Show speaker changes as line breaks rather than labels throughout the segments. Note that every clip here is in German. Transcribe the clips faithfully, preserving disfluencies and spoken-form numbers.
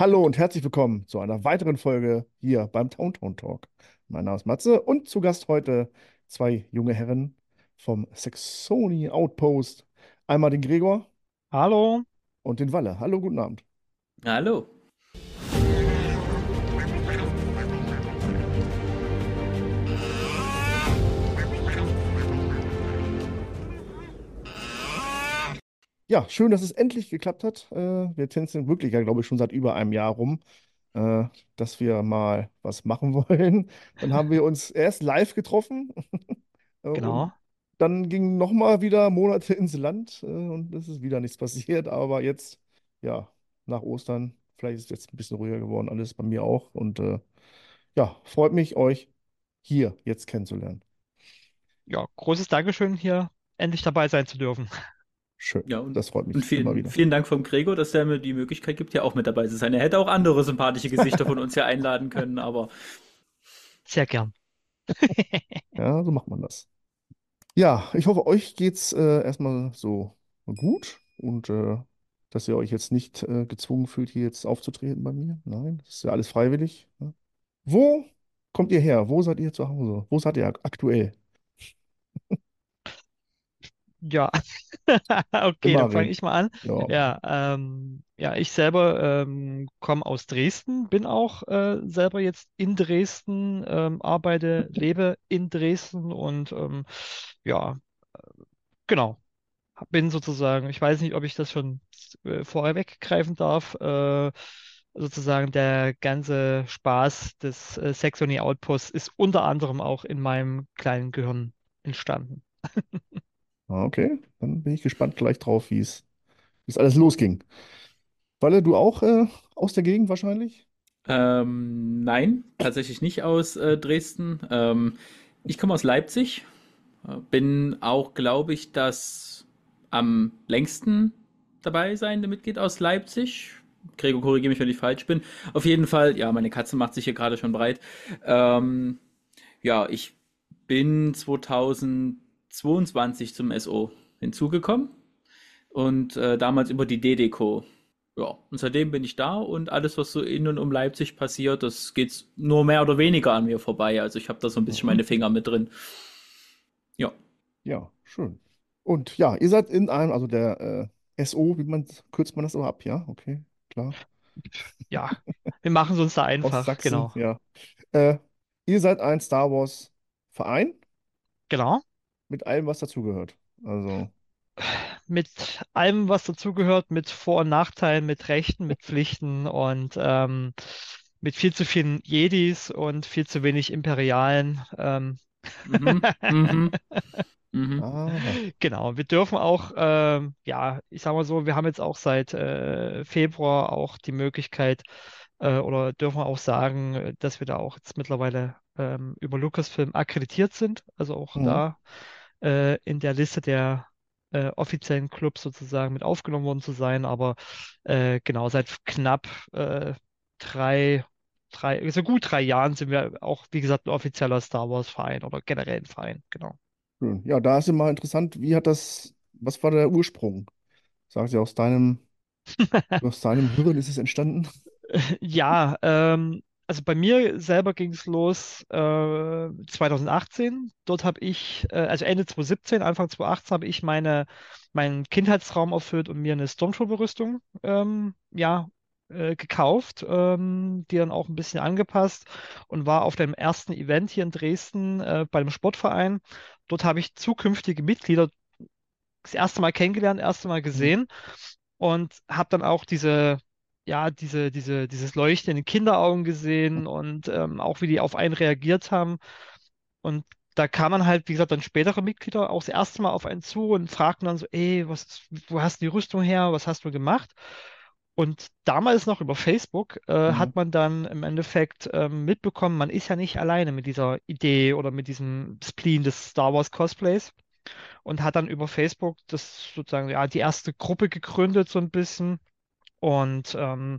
Hallo und herzlich willkommen zu einer weiteren Folge hier beim Towntown Talk. Mein Name ist Matze und zu Gast heute zwei junge Herren vom Saxony Outpost. Einmal den Gregor
Hallo,
und den Walle. Hallo, guten Abend.
Hallo.
Ja, schön, dass es endlich geklappt hat. Äh, Wir tänzeln wirklich, ja, glaube ich, schon seit über einem Jahr rum, äh, dass wir mal was machen wollen. Dann haben wir uns erst live getroffen. Äh, Und
genau.
dann gingen nochmal wieder Monate ins Land, äh, und es ist wieder nichts passiert. Aber jetzt, ja, nach Ostern, vielleicht ist es jetzt ein bisschen ruhiger geworden, alles bei mir auch. Und äh, ja, freut mich, euch hier jetzt kennenzulernen.
Ja, großes Dankeschön, hier endlich dabei sein zu dürfen.
Schön,
Ja, und,
das freut
und
mich immer
vielen,
wieder.
vielen Dank vom Gregor, dass er mir die Möglichkeit gibt, ja auch mit dabei zu sein. Er hätte auch andere sympathische Gesichter von uns hier einladen können, aber
Sehr gern.
Ja, so macht man das. Ja, ich hoffe, euch geht's äh, erstmal so gut und äh, dass ihr euch jetzt nicht äh, gezwungen fühlt, hier jetzt aufzutreten bei mir. Nein, das ist ja alles freiwillig. Ne? Wo kommt ihr her? Wo seid ihr zu Hause? Wo seid ihr ak- aktuell?
Ja, okay, dann fange
Immerhin.
ich mal an.
Ja,
Ja, ähm, ja, ich selber ähm, komme aus Dresden, bin auch äh, selber jetzt in Dresden, ähm, arbeite, lebe in Dresden und ähm, ja, genau. Bin sozusagen, ich weiß nicht, ob ich das schon äh, vorher weggreifen darf, äh, sozusagen der ganze Spaß des äh, Saxony Outposts ist unter anderem auch in meinem kleinen Gehirn entstanden.
ah, okay. Dann bin ich gespannt gleich drauf, wie es wie es alles losging. Walle, du auch äh, aus der Gegend wahrscheinlich?
ähm, nein, tatsächlich nicht aus äh, Dresden. Ähm, ich komme aus Leipzig, äh, bin auch, glaube ich, das am längsten dabei seiende Mitglied aus Leipzig. Gregor, korrigiere mich, wenn ich falsch bin. Auf jeden Fall, ja, meine Katze macht sich hier gerade schon breit. Ähm, Ja, ich bin zweitausendzweiundzwanzig zum S O hinzugekommen und äh, damals über die D D D Co. Ja, und seitdem bin ich da und alles, was so in und um Leipzig passiert, das geht nur mehr oder weniger an mir vorbei. Also ich habe da so ein bisschen
Mhm.
meine Finger mit drin. Ja.
Ja, schön. Und ja, ihr seid in einem, also der äh, S O, wie man kürzt man das aber ab, ja? Okay, klar.
Ja, wir machen es uns da einfach,
Ostsachsen,
genau.
ja. Äh, Ihr seid ein Star Wars Verein
Genau.
mit allem, was dazugehört. Also,
Mit allem, was dazugehört, mit Vor- und Nachteilen, mit Rechten, mit Pflichten und ähm, mit viel zu vielen Jedis und viel zu wenig Imperialen. Ähm,
Mhm. Mhm. Mhm.
aha.
Genau, wir dürfen auch, ähm, ja, ich sag mal so, wir haben jetzt auch seit äh, Februar auch die Möglichkeit äh, oder dürfen auch sagen, äh, dass wir da auch jetzt mittlerweile ähm, über Lucasfilm akkreditiert sind, also auch
Mhm.
da äh, in der Liste der äh, offiziellen Clubs sozusagen mit aufgenommen worden zu sein, aber äh, genau, seit knapp äh, drei, drei, so gut drei Jahren sind wir auch, wie gesagt, ein offizieller Star Wars Verein oder generell ein Verein, genau.
Schön. Ja, da ist immer interessant, wie hat das, was war der Ursprung? Sagen Sie, aus deinem, aus deinem Hirn ist es entstanden?
Ja, ähm, also bei mir selber ging es los äh, zwanzig achtzehn. Dort habe ich, äh, also Ende zwanzig siebzehn, Anfang zwanzig achtzehn habe ich meine, meinen Kindheitstraum erfüllt und mir eine Stormtrooper-Rüstung ähm, ja, äh, gekauft, ähm, die dann auch ein bisschen angepasst und war auf dem ersten Event hier in Dresden äh, bei einem Sportverein. Dort habe ich zukünftige Mitglieder das erste Mal kennengelernt, erste Mal
Mhm.
gesehen und habe dann auch diese, ja, diese, diese, dieses Leuchten in den Kinderaugen gesehen und ähm, auch wie die auf einen reagiert haben. Und da kamen halt, wie gesagt, dann spätere Mitglieder auch das erste Mal auf einen zu und fragten dann so, ey, was, wo hast du die Rüstung her? Was hast du gemacht? Und damals noch über Facebook äh,
Mhm.
hat man dann im Endeffekt ähm, mitbekommen, man ist ja nicht alleine mit dieser Idee oder mit diesem Spleen des Star Wars Cosplays und hat dann über Facebook das sozusagen, ja, die erste Gruppe gegründet, so ein bisschen. Und ähm,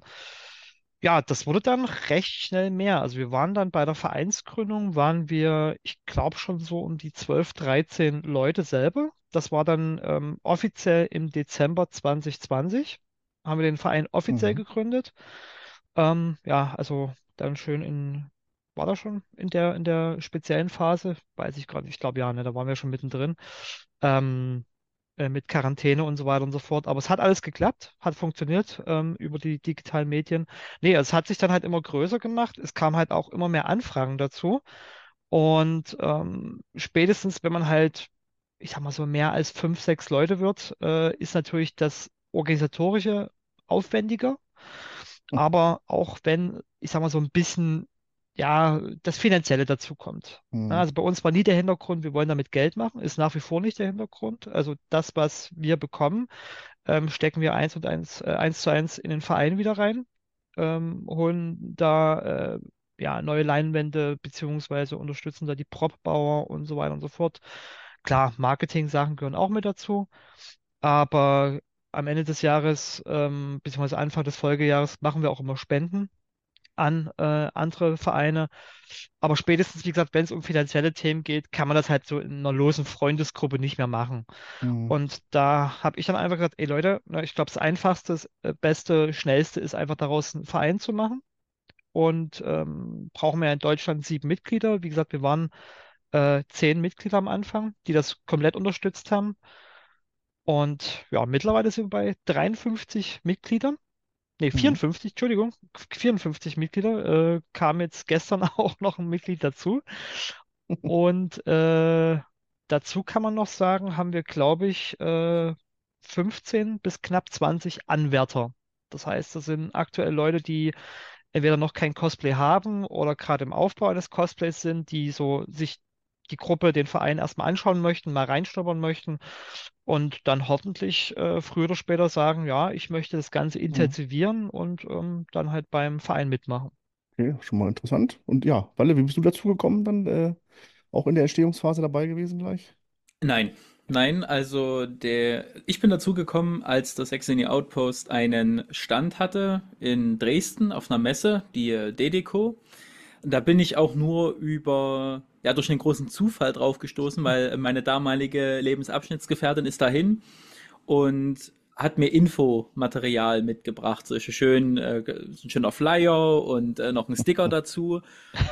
ja, das wurde dann recht schnell mehr. Also wir waren dann bei der Vereinsgründung, waren wir, ich glaube schon so um die zwölf, dreizehn Leute selber. Das war dann ähm, offiziell im Dezember zwanzig zwanzig, haben wir den Verein offiziell
Mhm.
gegründet. Ähm, ja, also dann schön in, war das schon in der, in der speziellen Phase? Weiß ich gerade, ich glaube ja, ne, da waren wir schon mittendrin. Ähm, äh, mit Quarantäne und so weiter und so fort. Aber es hat alles geklappt, hat funktioniert ähm, über die digitalen Medien. Nee, es hat sich dann halt immer größer gemacht. Es kam halt auch immer mehr Anfragen dazu. Und ähm, spätestens, wenn man halt, ich sag mal so, mehr als fünf, sechs Leute wird, äh, ist natürlich das Organisatorische aufwendiger. Aber auch wenn, ich sag mal, so ein bisschen, ja, das Finanzielle dazu kommt. Ja,
Hm.
also bei uns war nie der Hintergrund, wir wollen damit Geld machen, ist nach wie vor nicht der Hintergrund. Also das, was wir bekommen, ähm, stecken wir eins und eins, äh, eins zu eins in den Verein wieder rein, ähm, holen da äh, ja, neue Leinwände beziehungsweise unterstützen da die Propbauer und so weiter und so fort. Klar, Marketing-Sachen gehören auch mit dazu, aber am Ende des Jahres, ähm, beziehungsweise Anfang des Folgejahres, machen wir auch immer Spenden an äh, andere Vereine. Aber spätestens, wie gesagt, wenn es um finanzielle Themen geht, kann man das halt so in einer losen Freundesgruppe nicht mehr machen.
Hm.
Und da habe ich dann einfach gesagt, ey Leute, ne, ich glaube, das Einfachste, das äh, Beste, Schnellste ist einfach daraus einen Verein zu machen. Und ähm, brauchen wir ja in Deutschland sieben Mitglieder. Wie gesagt, wir waren äh, zehn Mitglieder am Anfang, die das komplett unterstützt haben. Und ja, mittlerweile sind wir bei dreiundfünfzig Mitgliedern. Nee,
Hm.
vierundfünfzig, Entschuldigung, vierundfünfzig Mitglieder. Äh, kam jetzt gestern auch noch ein Mitglied dazu. Und äh, dazu kann man noch sagen, haben wir, glaube ich, äh, fünfzehn bis knapp zwanzig Anwärter. Das heißt, das sind aktuell Leute, die entweder noch kein Cosplay haben oder gerade im Aufbau eines Cosplays sind, die so sich die Gruppe, den Verein erstmal anschauen möchten, mal reinschnuppern möchten und dann hoffentlich äh, früher oder später sagen, ja, ich möchte das Ganze
Hm.
intensivieren und ähm, dann halt beim Verein mitmachen.
Okay, schon mal interessant. Und ja, Walle, wie bist du dazu gekommen, dann äh, auch in der Entstehungsphase dabei gewesen gleich?
Nein, nein, also der, ich bin dazu gekommen, als das Saxony Outpost einen Stand hatte in Dresden auf einer Messe, die äh, D-Deco. Da bin ich auch nur über, ja, durch einen großen Zufall drauf gestoßen, weil meine damalige Lebensabschnittsgefährtin ist dahin und hat mir Infomaterial mitgebracht, solche schönen, äh, so ein schöner Flyer und äh, noch ein Sticker dazu.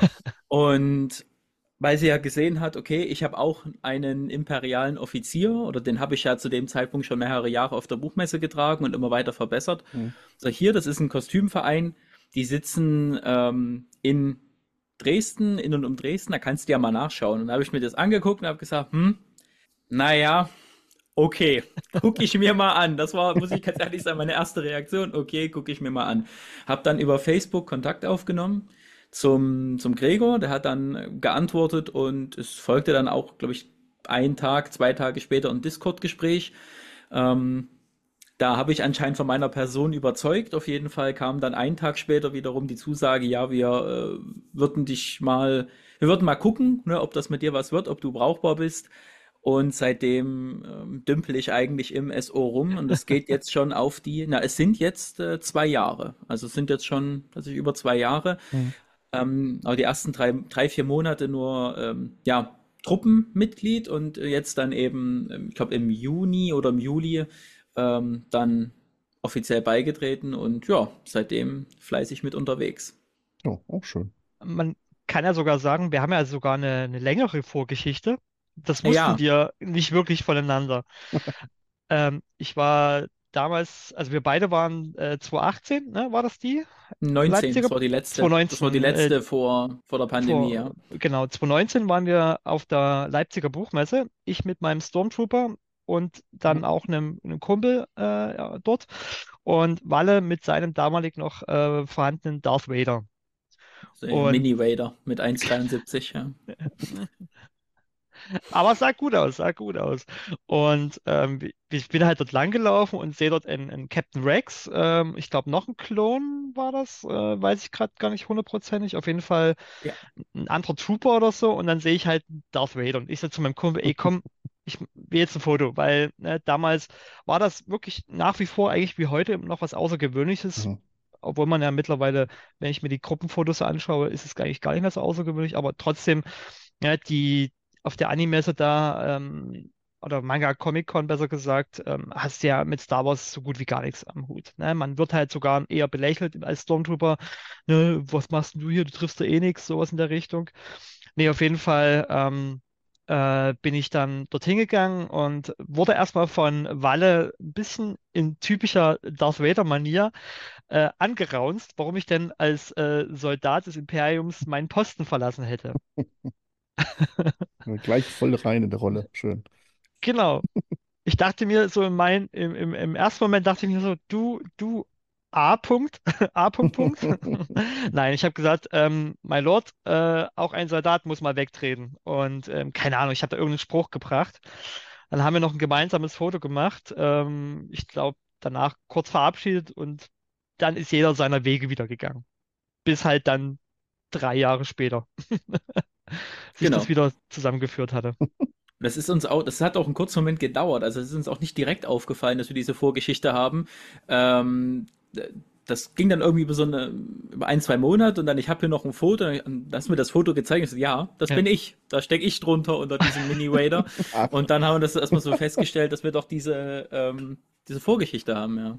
Und weil sie ja gesehen hat, okay, ich habe auch einen imperialen Offizier oder den habe ich ja zu dem Zeitpunkt schon mehrere Jahre auf der Buchmesse getragen und immer weiter verbessert.
Hm.
So, hier, das ist ein Kostümverein, die sitzen ähm, in Dresden, in und um Dresden, da kannst du ja mal nachschauen. Und da habe ich mir das angeguckt und habe gesagt, hm, naja, okay, gucke ich mir mal an. Das war, muss ich ganz ehrlich sagen, meine erste Reaktion. Okay, gucke ich mir mal an. Hab dann über Facebook Kontakt aufgenommen zum, zum Gregor. Der hat dann geantwortet und es folgte dann auch, glaube ich, ein Tag, zwei Tage später ein Discord-Gespräch. Ähm, Da habe ich anscheinend von meiner Person überzeugt. Auf jeden Fall kam dann einen Tag später wiederum die Zusage, ja, wir äh, würden dich mal, wir würden mal gucken, ne, ob das mit dir was wird, ob du brauchbar bist. Und seitdem ähm, dümpel ich eigentlich im S O rum und es geht jetzt schon auf die, na, es sind jetzt äh, zwei Jahre. Also es sind jetzt schon, also über zwei Jahre.
Hm.
Ähm, aber die ersten drei, drei, vier Monate nur, ähm, ja, Truppenmitglied und jetzt dann eben, ähm, ich glaube im Juni oder im Juli ähm, dann offiziell beigetreten und ja, seitdem fleißig mit unterwegs.
Ja, auch schön.
Man kann ja sogar sagen, wir haben ja sogar eine, eine längere Vorgeschichte. Das wussten
Ja,
wir nicht wirklich voneinander. Ähm, ich war damals, also wir beide waren äh, zwanzig achtzehn, ne, war das die?
neunzehn,
Leipziger?
das war die letzte, das war die
zwanzig neunzehn, äh,
letzte vor, vor der Pandemie, ja.
vor, genau, zwanzig neunzehn waren wir auf der Leipziger Buchmesse. Ich mit meinem Stormtrooper und
Hm.
dann auch einem, einem Kumpel äh, ja, dort und Walle mit seinem damalig noch äh, vorhandenen Darth Vader.
So ein
Und
Mini-Raider mit eins Komma dreiundsiebzig, ja.
aber es sah gut aus, sah gut aus. Und ähm, ich bin halt dort lang gelaufen und sehe dort einen, einen Captain Rex. Ähm, ich glaube, noch ein Klon war das, äh, weiß ich gerade gar nicht hundertprozentig. Auf jeden Fall
Ja.
ein anderer Trooper oder so. Und dann sehe ich halt Darth Vader. Und ich sage zu meinem Kumpel, ey, komm, ich will jetzt ein Foto. Weil ne, damals war das wirklich nach wie vor eigentlich wie heute noch was Außergewöhnliches.
Mhm.
Obwohl man ja mittlerweile, wenn ich mir die Gruppenfotos anschaue, ist es eigentlich gar nicht mehr so außergewöhnlich. Aber trotzdem, ja, die auf der Animesse da, ähm, oder Manga Comic Con besser gesagt, ähm, hast du ja mit Star Wars so gut wie gar nichts am Hut. Ne? Man wird halt sogar eher belächelt als Stormtrooper. Ne? Was machst denn du hier? Du triffst da eh nichts, sowas in der Richtung. Nee, auf jeden Fall ähm, äh, bin ich dann dorthin gegangen und wurde erstmal von Walle ein bisschen in typischer Darth Vader-Manier äh, angeraunzt, warum ich denn als äh, Soldat des Imperiums meinen Posten verlassen hätte.
Gleich voll rein in der Rolle. Schön.
Genau. Ich dachte mir so in mein, im, im, im ersten Moment dachte ich mir so, du, du A. Punkt, A. Punkt, Punkt. Nein, ich habe gesagt, ähm, my Lord, äh, auch ein Soldat muss mal wegtreten. Und ähm, keine Ahnung, ich habe da irgendeinen Spruch gebracht. Dann haben wir noch ein gemeinsames Foto gemacht. Ähm, ich glaube, danach kurz verabschiedet und dann ist jeder seiner Wege wieder gegangen. Bis halt dann drei Jahre später sich das
Genau.
wieder zusammengeführt hatte.
Das ist uns auch, das hat auch einen kurzen Moment gedauert. Also es ist uns auch nicht direkt aufgefallen, dass wir diese Vorgeschichte haben. Ähm, Das ging dann irgendwie über so eine, über ein, zwei Monate und dann, ich habe hier noch ein Foto, dann hast du mir das Foto gezeigt und ich so, ja, das
Ja.
bin ich. Da stecke ich drunter unter diesem Mini-Raider.
Ach,
Und dann haben wir das erstmal so festgestellt, dass wir doch diese, ähm, diese Vorgeschichte haben, ja.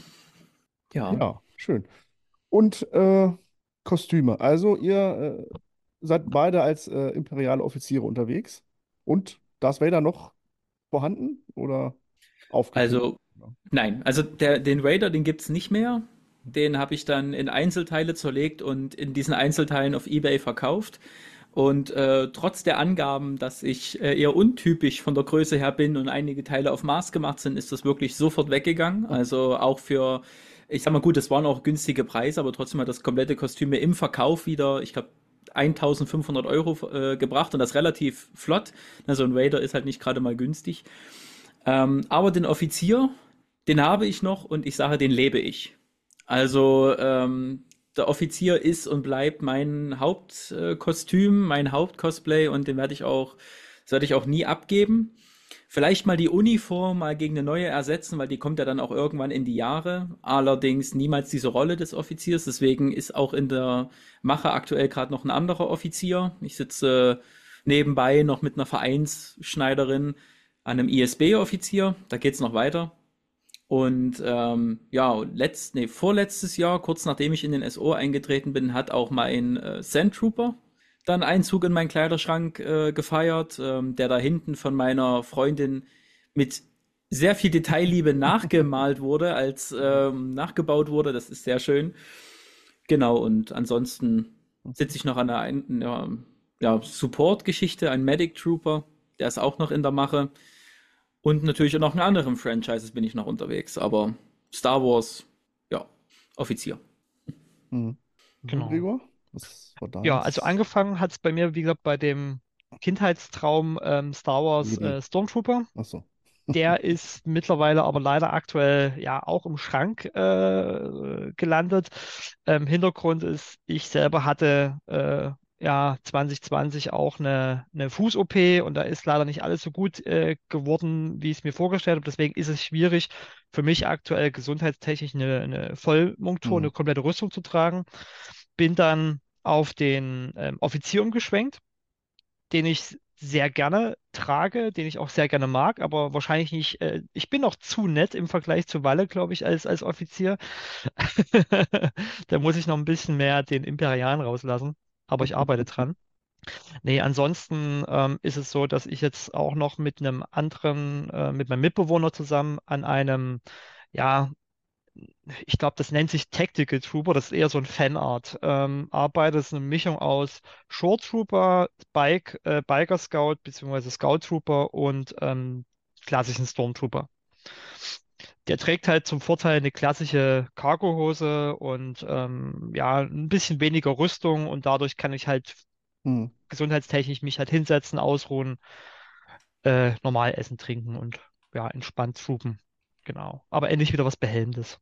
Ja.
ja, schön. Und äh, Kostüme. Also ihr äh, seid beide als äh, imperiale Offiziere unterwegs. Und Darth Vader noch vorhanden oder aufgegeben?
Also,
Ja.
nein, also der, den Raider, den gibt's nicht mehr. Den habe ich dann in Einzelteile zerlegt und in diesen Einzelteilen auf eBay verkauft. Und äh, trotz der Angaben, dass ich äh, eher untypisch von der Größe her bin und einige Teile auf Maß gemacht sind, ist das wirklich sofort weggegangen. Also auch für, ich sag mal gut, das waren auch günstige Preise, aber trotzdem hat das komplette Kostüm mir im Verkauf wieder, ich glaube, eintausendfünfhundert Euro äh, gebracht und das relativ flott. Also ein Raider ist halt nicht gerade mal günstig. Ähm, aber den Offizier, den habe ich noch und ich sage, den lebe ich. Also ähm, der Offizier ist und bleibt mein Hauptkostüm, mein Hauptcosplay und den werde ich auch, das werde ich auch nie abgeben. Vielleicht mal die Uniform mal gegen eine neue ersetzen, weil die kommt ja dann auch irgendwann in die Jahre. Allerdings niemals diese Rolle des Offiziers. Deswegen ist auch in der Mache aktuell gerade noch ein anderer Offizier. Ich sitze nebenbei noch mit einer Vereinsschneiderin an einem I S B-Offizier. Da geht's noch weiter. Und ähm, ja, letzt, nee, vorletztes Jahr, kurz nachdem ich in den S O eingetreten bin, hat auch mein äh, Sand Trooper dann Einzug in meinen Kleiderschrank äh, gefeiert, ähm, der da hinten von meiner Freundin mit sehr viel Detailliebe nachgemalt wurde, als ähm, nachgebaut wurde. Das ist sehr schön. Genau, und ansonsten sitze ich noch an einer ein- ja, ja, Support-Geschichte, ein Medic Trooper, der ist auch noch in der Mache. Und natürlich auch noch in anderen Franchises bin ich noch unterwegs, aber Star Wars, ja, Offizier.
Mhm. Du,
Genau.
Gregor? Was war
Ja, also
deins?
angefangen hat es bei mir, wie gesagt, bei dem Kindheitstraum ähm, Star Wars
Jedi.
äh, Stormtrooper.
Achso.
Der ist mittlerweile aber leider aktuell ja auch im Schrank äh, gelandet. Ähm, Hintergrund ist, ich selber hatte äh, ja zwanzig zwanzig auch eine, eine Fuß-O P und da ist leider nicht alles so gut äh, geworden, wie ich es mir vorgestellt habe. Deswegen ist es schwierig für mich aktuell gesundheitstechnisch eine, eine Vollmontur,
Mhm.
eine komplette Rüstung zu tragen. Bin dann auf den ähm, Offizier umgeschwenkt, den ich sehr gerne trage, den ich auch sehr gerne mag, aber wahrscheinlich nicht, äh, ich bin noch zu nett im Vergleich zu Walle, glaube ich, als, als Offizier. Da muss ich noch ein bisschen mehr den Imperialen rauslassen, aber ich arbeite dran. Nee, ansonsten ähm, ist es so, dass ich jetzt auch noch mit einem anderen, äh, mit meinem Mitbewohner zusammen an einem, ja, ich glaube, das nennt sich Tactical Trooper, das ist eher so ein Fanart. Ähm, Arbeit ist eine Mischung aus Short Trooper, Bike, äh, Biker Scout beziehungsweise Scout Trooper und ähm, klassischen Stormtrooper. Der trägt halt zum Vorteil eine klassische Cargohose und ähm, ja, ein bisschen weniger Rüstung und dadurch kann ich halt
Mhm.
gesundheitstechnisch mich halt hinsetzen, ausruhen, äh, normal essen, trinken und ja, entspannt troopen. Genau. Aber endlich wieder was Behellendes.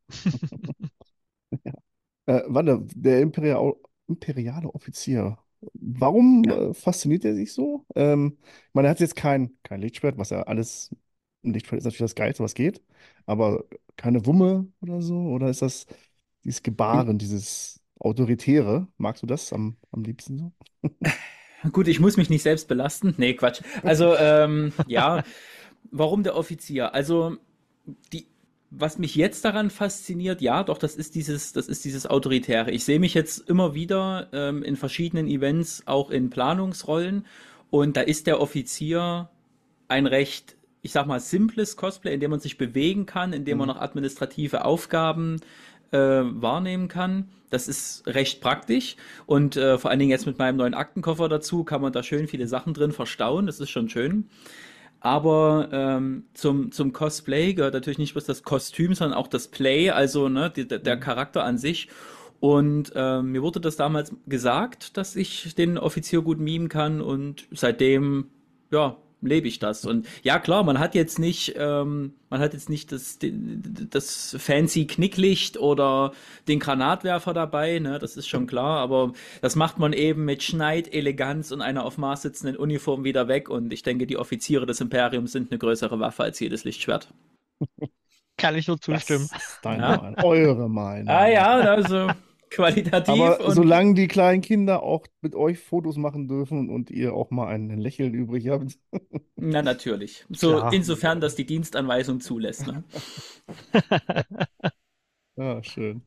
Äh, warte, der Imperial, imperiale Offizier. Warum
Ja.
äh, fasziniert er sich so? Ähm, ich meine, er hat jetzt kein, kein Lichtschwert, was ja alles, ein Lichtschwert ist natürlich das Geilste, was geht, aber keine Wumme oder so? Oder ist das dieses Gebaren, dieses Autoritäre? Magst du das am, am liebsten so?
Gut, ich muss mich nicht selbst belasten. Nee, Quatsch. Also, ähm, ja, Warum der Offizier? Also, die, was mich jetzt daran fasziniert, ja, doch, das ist dieses, das ist dieses Autoritäre. Ich sehe mich jetzt immer wieder ähm, in verschiedenen Events, auch in Planungsrollen, und da ist der Offizier ein recht, ich sag mal, simples Cosplay, in dem man sich bewegen kann, in dem man
Mhm.
noch administrative Aufgaben äh, wahrnehmen kann. Das ist recht praktisch, und äh, vor allen Dingen jetzt mit meinem neuen Aktenkoffer dazu kann man da schön viele Sachen drin verstauen. Das ist schon schön. Aber ähm, zum, zum Cosplay gehört natürlich nicht bloß das Kostüm, sondern auch das Play, also ne, die, der
Mhm.
Charakter an sich. Und ähm, mir wurde das damals gesagt, dass ich den Offizier gut mimen kann, und seitdem, ja, lebe ich das. Und ja, klar, man hat jetzt nicht, ähm, man hat jetzt nicht das, das fancy Knicklicht oder den Granatwerfer dabei, ne, das ist schon klar, aber das macht man eben mit Schneid, Eleganz und einer auf Maß sitzenden Uniform wieder weg, und ich denke, die Offiziere des Imperiums sind eine größere Waffe als jedes Lichtschwert.
Kann ich nur zustimmen.
Das ist deine
Ja?
Meinung, eure
Ah
Meinung.
ja, also qualitativ
Aber
und
solange die kleinen Kinder auch mit euch Fotos machen dürfen und ihr auch mal ein Lächeln übrig habt.
na natürlich. So
Klar.
insofern, dass die Dienstanweisung zulässt, ne?
Ja, schön.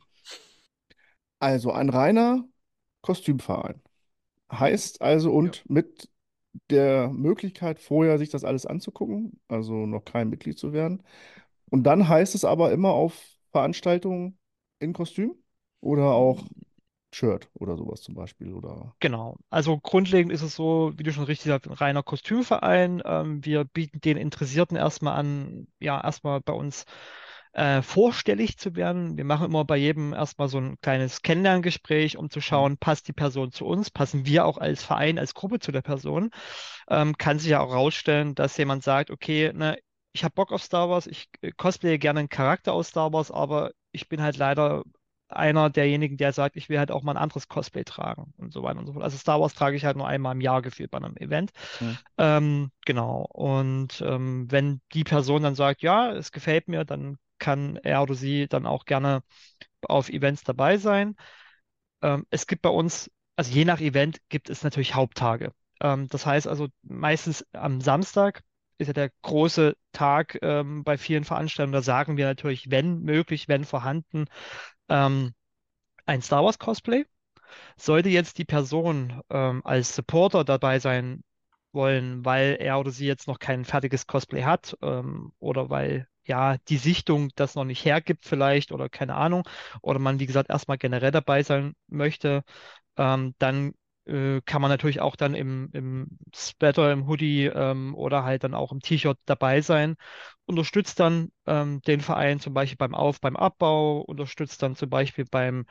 Also ein reiner Kostümverein. Heißt also
Ja.
und mit der Möglichkeit, vorher sich das alles anzugucken, also noch kein Mitglied zu werden. Und dann heißt es aber immer auf Veranstaltungen in Kostüm oder auch Shirt oder sowas zum Beispiel. Oder
Genau. Also grundlegend ist es so, wie du schon richtig sagst, ein reiner Kostümverein. Ähm, wir bieten den Interessierten erstmal an, ja, erstmal bei uns äh, vorstellig zu werden. Wir machen immer bei jedem erstmal so ein kleines Kennenlerngespräch, um zu
hm,
schauen, passt die Person zu uns, passen wir auch als Verein, als Gruppe zu der Person. Ähm, kann sich ja auch herausstellen, dass jemand sagt, okay, ne, ich habe Bock auf Star Wars, ich äh, cosplaye gerne einen Charakter aus Star Wars, aber ich bin halt leider einer derjenigen, der sagt, ich will halt auch mal ein anderes Cosplay tragen und so weiter und so fort. Also Star Wars trage ich halt nur einmal im Jahr gefühlt bei einem Event.
hm.
Ähm, genau. Und ähm, wenn die Person dann sagt, ja, es gefällt mir, dann kann er oder sie dann auch gerne auf Events dabei sein. Ähm, es gibt bei uns, also je nach Event gibt es natürlich Haupttage. Ähm, das heißt also meistens am Samstag ist ja der große Tag ähm, bei vielen Veranstaltungen. Da sagen wir natürlich, wenn möglich, wenn vorhanden, ähm, ein Star Wars Cosplay. Sollte jetzt die Person ähm, als Supporter dabei sein wollen, weil er oder sie jetzt noch kein fertiges Cosplay hat ähm, oder weil ja die Sichtung das noch nicht hergibt vielleicht oder keine Ahnung oder man wie gesagt erstmal generell dabei sein möchte, ähm, dann äh, kann man natürlich auch dann im, im Sweater, im Hoodie ähm, oder halt dann auch im T-Shirt dabei sein. Unterstützt dann ähm, den Verein zum Beispiel beim Auf-, beim Abbau, unterstützt dann zum Beispiel beim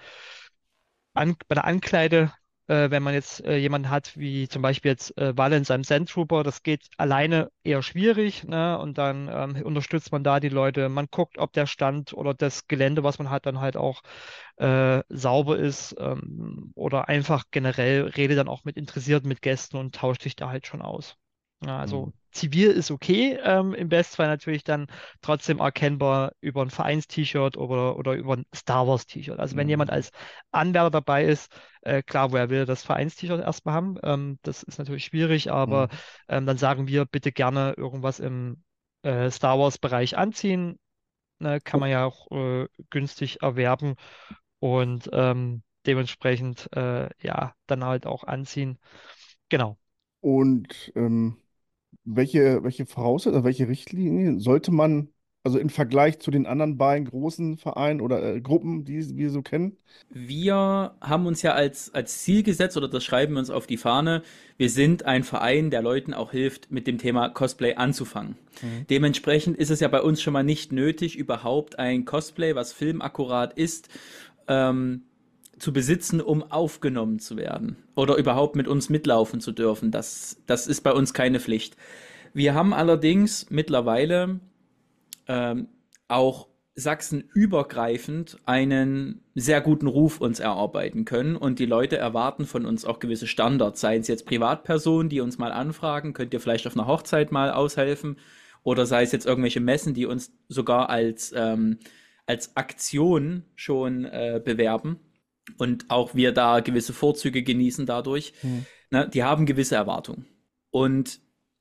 an, bei der Ankleide, äh, wenn man jetzt äh, jemanden hat, wie zum Beispiel jetzt äh, Walle in seinem Sand Trooper, das geht alleine eher schwierig, ne? Und dann ähm, unterstützt man da die Leute. Man guckt, ob der Stand oder das Gelände, was man hat, dann halt auch äh, sauber ist ähm, oder einfach generell redet dann auch mit Interessierten, mit Gästen und tauscht sich da halt schon aus. Ja,
Hm,
also zivil ist okay, ähm, im Bestfall natürlich dann trotzdem erkennbar über ein Vereins-T-Shirt oder, oder über ein Star Wars-T-Shirt. Also wenn jemand
hm,
als Anwärter dabei ist, äh, klar, woher will er das Vereins-T-Shirt erstmal haben? Ähm, das ist natürlich schwierig,
hm.
aber ähm, dann sagen wir bitte gerne irgendwas im äh, Star Wars-Bereich anziehen. Ne, kann man ja auch äh, günstig erwerben und ähm, dementsprechend äh, ja dann halt auch anziehen. Genau.
Und ähm, welche, welche Voraussetzungen, welche Richtlinien sollte man, also im Vergleich zu den anderen beiden großen Vereinen oder äh, Gruppen, die wir so kennen?
wir haben uns ja als, als Ziel gesetzt, oder das schreiben wir uns auf die Fahne, wir sind ein Verein, der Leuten auch hilft, mit dem Thema Cosplay anzufangen.
Hm,
Dementsprechend ist es ja bei uns schon mal nicht nötig, überhaupt ein Cosplay, was filmakkurat ist, ähm, zu besitzen, um aufgenommen zu werden oder überhaupt mit uns mitlaufen zu dürfen. Das, das ist bei uns keine Pflicht. Wir haben allerdings mittlerweile ähm, auch sachsenübergreifend einen sehr guten Ruf uns erarbeiten können, und die Leute erwarten von uns auch gewisse Standards, seien es jetzt Privatpersonen, die uns mal anfragen, könnt ihr vielleicht auf einer Hochzeit mal aushelfen, oder sei es jetzt irgendwelche Messen, die uns sogar als, ähm, als Aktion schon äh, bewerben und auch wir da gewisse Vorzüge genießen dadurch.
hm.
Ne, die haben gewisse Erwartungen. Und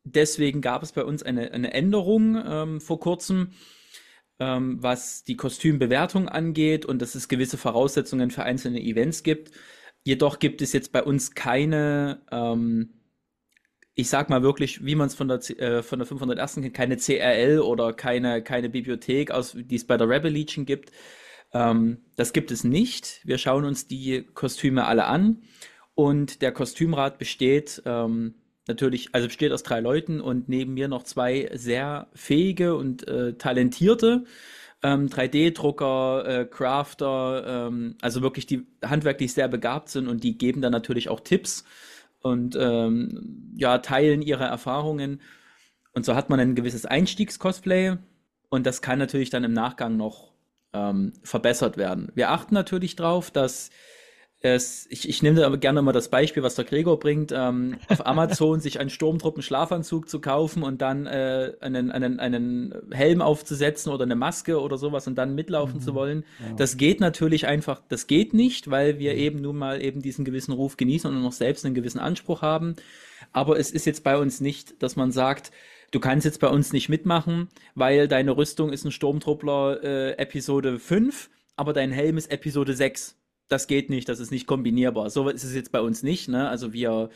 deswegen gab es bei uns eine, eine Änderung ähm, vor kurzem, ähm, was die Kostümbewertung angeht und dass es gewisse Voraussetzungen für einzelne Events gibt. Jedoch gibt es jetzt bei uns keine, ähm, ich sag mal wirklich, wie man es von der, C- äh, von der fünfhunderteins kennt, keine C R L oder keine, keine Bibliothek, aus, die es bei der Rebel Legion gibt. Ähm, das gibt es nicht. Wir schauen uns die Kostüme alle an und der Kostümrat besteht ähm, natürlich, also besteht aus drei Leuten und neben mir noch zwei sehr fähige und äh, talentierte ähm, drei D-Drucker, äh, Crafter, ähm, also wirklich die handwerklich sehr begabt sind und die geben dann natürlich auch Tipps und ähm, ja, teilen ihre Erfahrungen. Und so hat man ein gewisses Einstiegs-Cosplay und das kann natürlich dann im Nachgang noch ähm, verbessert werden. Wir achten natürlich darauf, dass es, ich, ich nehme da aber gerne mal das Beispiel, was der Gregor bringt, ähm, auf Amazon sich einen Sturmtruppen-Schlafanzug zu kaufen und dann äh, einen, einen, einen Helm aufzusetzen oder eine Maske oder sowas und dann mitlaufen zu
Mhm.
wollen.
Ja.
Das geht natürlich einfach, das geht nicht, weil wir
Mhm.
eben nun mal eben diesen gewissen Ruf genießen und noch selbst einen gewissen Anspruch haben. Aber es ist jetzt bei uns nicht, dass man sagt, du kannst jetzt bei uns nicht mitmachen, weil deine Rüstung ist ein Sturmtruppler äh, Episode fünf, aber dein Helm ist Episode sechs. Das geht nicht, das ist nicht kombinierbar. So ist es jetzt bei uns nicht, ne? Also wir,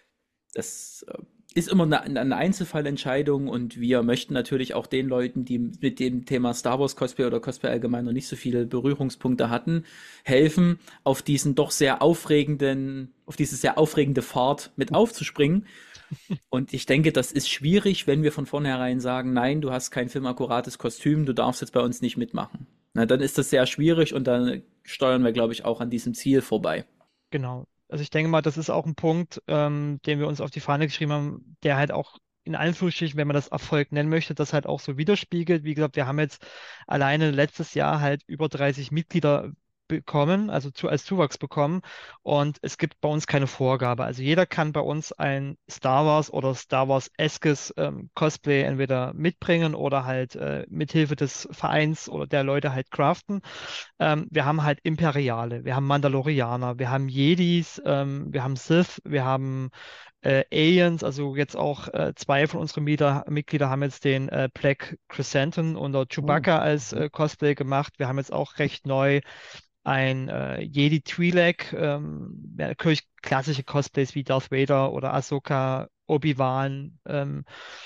das äh, ist immer eine, eine Einzelfallentscheidung und wir möchten natürlich auch den Leuten, die mit dem Thema Star Wars Cosplay oder Cosplay allgemein noch nicht so viele Berührungspunkte hatten, helfen, auf diesen doch sehr aufregenden, auf diese sehr aufregende Fahrt mit aufzuspringen. Und ich denke, das ist schwierig, wenn wir von vornherein sagen, nein, du hast kein filmakkurates Kostüm, du darfst jetzt bei uns nicht mitmachen. Na, dann ist das sehr schwierig und dann steuern wir, glaube ich, auch an diesem Ziel vorbei.
Genau. Also ich denke mal, das ist auch ein Punkt, ähm, den wir uns auf die Fahne geschrieben haben, der halt auch in Anführungsstrichen, wenn man das Erfolg nennen möchte, das halt auch so widerspiegelt. Wie gesagt, wir haben jetzt alleine letztes Jahr halt über dreißig Mitglieder bekommen, also zu, als Zuwachs bekommen. Und es gibt bei uns keine Vorgabe. Also jeder kann bei uns ein Star Wars oder Star Wars-eskes ähm, Cosplay entweder mitbringen oder halt äh, mithilfe des Vereins oder der Leute halt craften. Ähm, wir haben halt Imperiale, wir haben Mandalorianer, wir haben Jedis, ähm, wir haben Sith, wir haben äh, Aliens, also jetzt auch äh, zwei von unseren Mitglieder, Mitglieder haben jetzt den äh, Black Chrysanthemum und der
Oh.
Chewbacca als
Mhm.
äh, Cosplay gemacht. Wir haben jetzt auch recht neu ein äh, Jedi Twi'lek, ähm, ja, natürlich klassische Cosplays wie Darth Vader oder Ahsoka, Obi-Wan, ähm,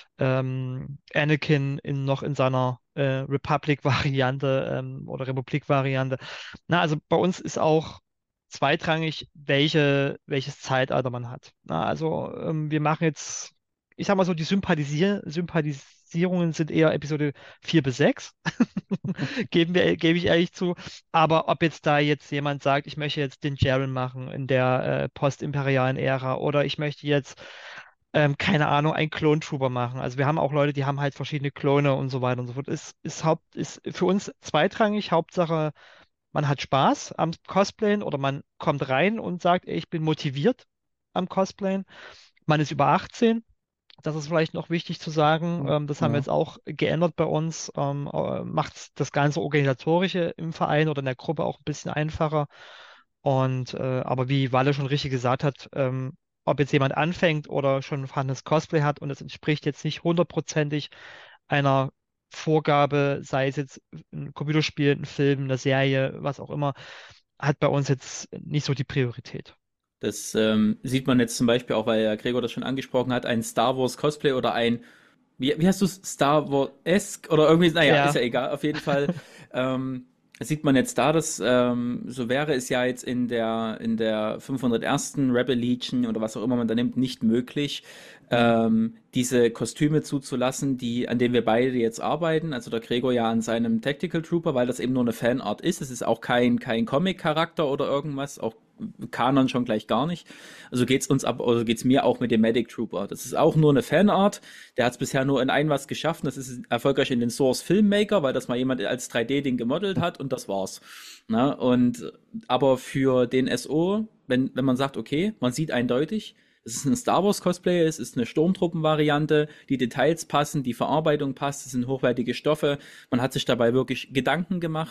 ähm, Anakin in, noch in seiner äh, Republic-Variante ähm, oder Republik-Variante. Na, also bei uns ist auch zweitrangig, welche, welches Zeitalter man hat. Na, also ähm, wir machen jetzt, ich sag mal so, die Sympathisier Sympathisierungen sind eher Episode vier bis sechs, geben wir, gebe ich ehrlich zu. Aber ob jetzt da jetzt jemand sagt, ich möchte jetzt den Jaren machen in der äh, postimperialen Ära oder ich möchte jetzt ähm, keine Ahnung, einen Clone Trooper machen. Also wir haben auch Leute, die haben halt verschiedene Klone und so weiter und so fort. Ist, ist, Haupt, ist für uns zweitrangig. Hauptsache, man hat Spaß am Cosplayen oder man kommt rein und sagt, ey, ich bin motiviert am Cosplayen. Man ist über achtzehn. Das ist vielleicht noch wichtig zu sagen.
Ja.
Ähm, das haben wir
Ja.
jetzt auch geändert bei uns. Ähm, äh, macht das ganze Organisatorische im Verein oder in der Gruppe auch ein bisschen einfacher. Und äh, aber wie Walle schon richtig gesagt hat, ähm, ob jetzt jemand anfängt oder schon ein vorhandenes Cosplay hat und es entspricht jetzt nicht hundertprozentig einer Vorgabe, sei es jetzt ein Computerspiel, ein Film, eine Serie, was auch immer, hat bei uns jetzt nicht so die Priorität.
Das ähm, sieht man jetzt zum Beispiel auch, weil ja Gregor das schon angesprochen hat, ein Star Wars Cosplay oder ein, wie, wie hast du es, Star Wars-esque oder irgendwie, naja, ist
Ja,
ja egal, auf jeden Fall. Ähm, sieht man jetzt da, dass ähm, so wäre es ja jetzt in der in der fünfhunderteins. Rebel Legion oder was auch immer man da nimmt, nicht möglich,
Mhm.
ähm, diese Kostüme zuzulassen, die an denen wir beide jetzt arbeiten. Also der Gregor ja an seinem Tactical Trooper, weil das eben nur eine Fanart ist. Es ist auch kein kein Comic-Charakter oder irgendwas, auch Kanon schon gleich gar nicht. Also geht's uns ab, also geht's mir auch mit dem Medic Trooper. Das ist auch nur eine Fanart. Der hat es bisher nur in ein was geschafft. Das ist erfolgreich in den Source Filmmaker, weil das mal jemand als drei D-Ding gemodelt hat und das war's. Na, und aber für den S O, wenn, wenn man sagt, okay, man sieht eindeutig, es ist ein Star Wars Cosplay, es ist eine Sturmtruppenvariante, die Details passen, die Verarbeitung passt, es sind hochwertige Stoffe, man hat sich dabei wirklich Gedanken gemacht,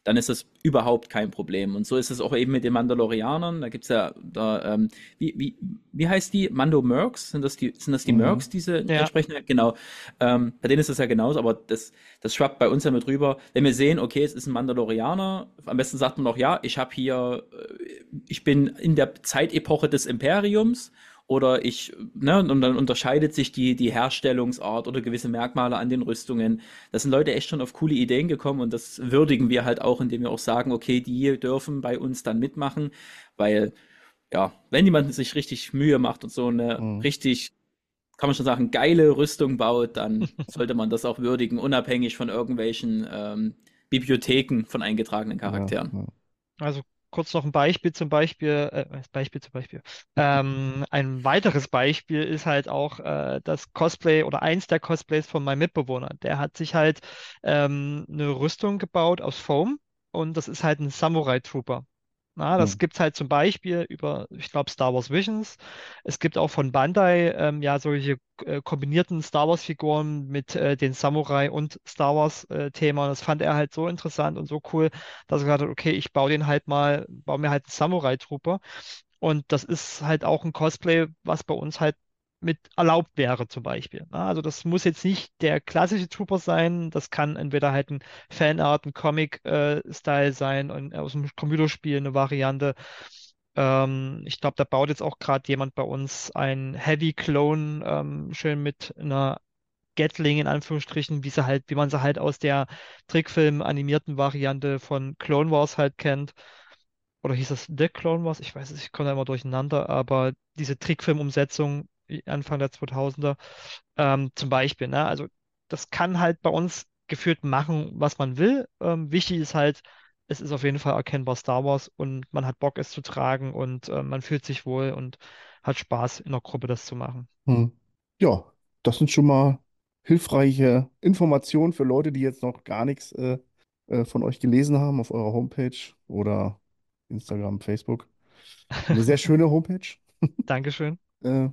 dann ist das überhaupt kein Problem. Und so ist es auch eben mit den Mandalorianern. Da gibt's ja da, ähm, wie, wie, wie heißt die? Mando Mercs? Sind das die, sind das die
Mhm.
Mercs, diese
Ja,
entsprechende? Genau. Ähm, bei denen ist das ja genauso, aber das, das schwappt bei uns ja mit rüber. Wenn wir sehen, okay, es ist ein Mandalorianer, am besten sagt man noch, ja, ich habe hier, äh, ich bin in der Zeitepoche des Imperiums oder ich, ne, und dann unterscheidet sich die, die Herstellungsart oder gewisse Merkmale an den Rüstungen. Da sind Leute echt schon auf coole Ideen gekommen und das würdigen wir halt auch, indem wir auch sagen, okay, die dürfen bei uns dann mitmachen, weil, ja, wenn jemand sich richtig Mühe macht und so eine
Mhm.
richtig, kann man schon sagen, geile Rüstung baut, dann sollte man das auch würdigen, unabhängig von irgendwelchen ähm, Bibliotheken von eingetragenen
Ja,
Charakteren.
ja.
also kurz noch ein Beispiel zum Beispiel, äh, als Beispiel zum Beispiel. Ähm, ein weiteres Beispiel ist halt auch äh, das Cosplay oder eins der Cosplays von meinem Mitbewohner. Der hat sich halt ähm, eine Rüstung gebaut aus Foam und das ist halt ein Samurai Trooper. Na, das
Mhm.
gibt es halt zum Beispiel über, ich glaube, Star Wars Visions. Es gibt auch von Bandai ähm, ja solche äh, kombinierten Star Wars-Figuren mit äh, den Samurai und Star Wars-Thema. Das fand er halt so interessant und so cool, dass er gesagt hat, okay, ich baue den halt mal, baue mir halt einen Samurai-Trooper. Und das ist halt auch ein Cosplay, was bei uns halt mit erlaubt wäre, zum Beispiel. Na, also das muss jetzt nicht der klassische Trooper sein, das kann entweder halt ein Fanart, ein Comic-Style sein und aus dem Computerspiel eine Variante. Ähm, ich glaube, da baut jetzt auch gerade jemand bei uns ein Heavy Clone, ähm, schön mit einer Gatling in Anführungsstrichen, wie sie halt, wie man sie halt aus der Trickfilm-animierten Variante von Clone Wars halt kennt. Oder hieß das The Clone Wars? Ich weiß es, ich komme da immer durcheinander, aber diese Trickfilm-Umsetzung Anfang der zweitausender, ähm, zum Beispiel, ne? Also das kann halt bei uns gefühlt machen, was man will. Ähm, wichtig ist halt, es ist auf jeden Fall erkennbar Star Wars und man hat Bock, es zu tragen und äh, man fühlt sich wohl und hat Spaß in der Gruppe, das zu machen.
Mhm. Ja, das sind schon mal hilfreiche Informationen für Leute, die jetzt noch gar nichts äh, äh, von euch gelesen haben auf eurer Homepage oder Instagram, Facebook. Eine sehr schöne Homepage.
Dankeschön.
Äh,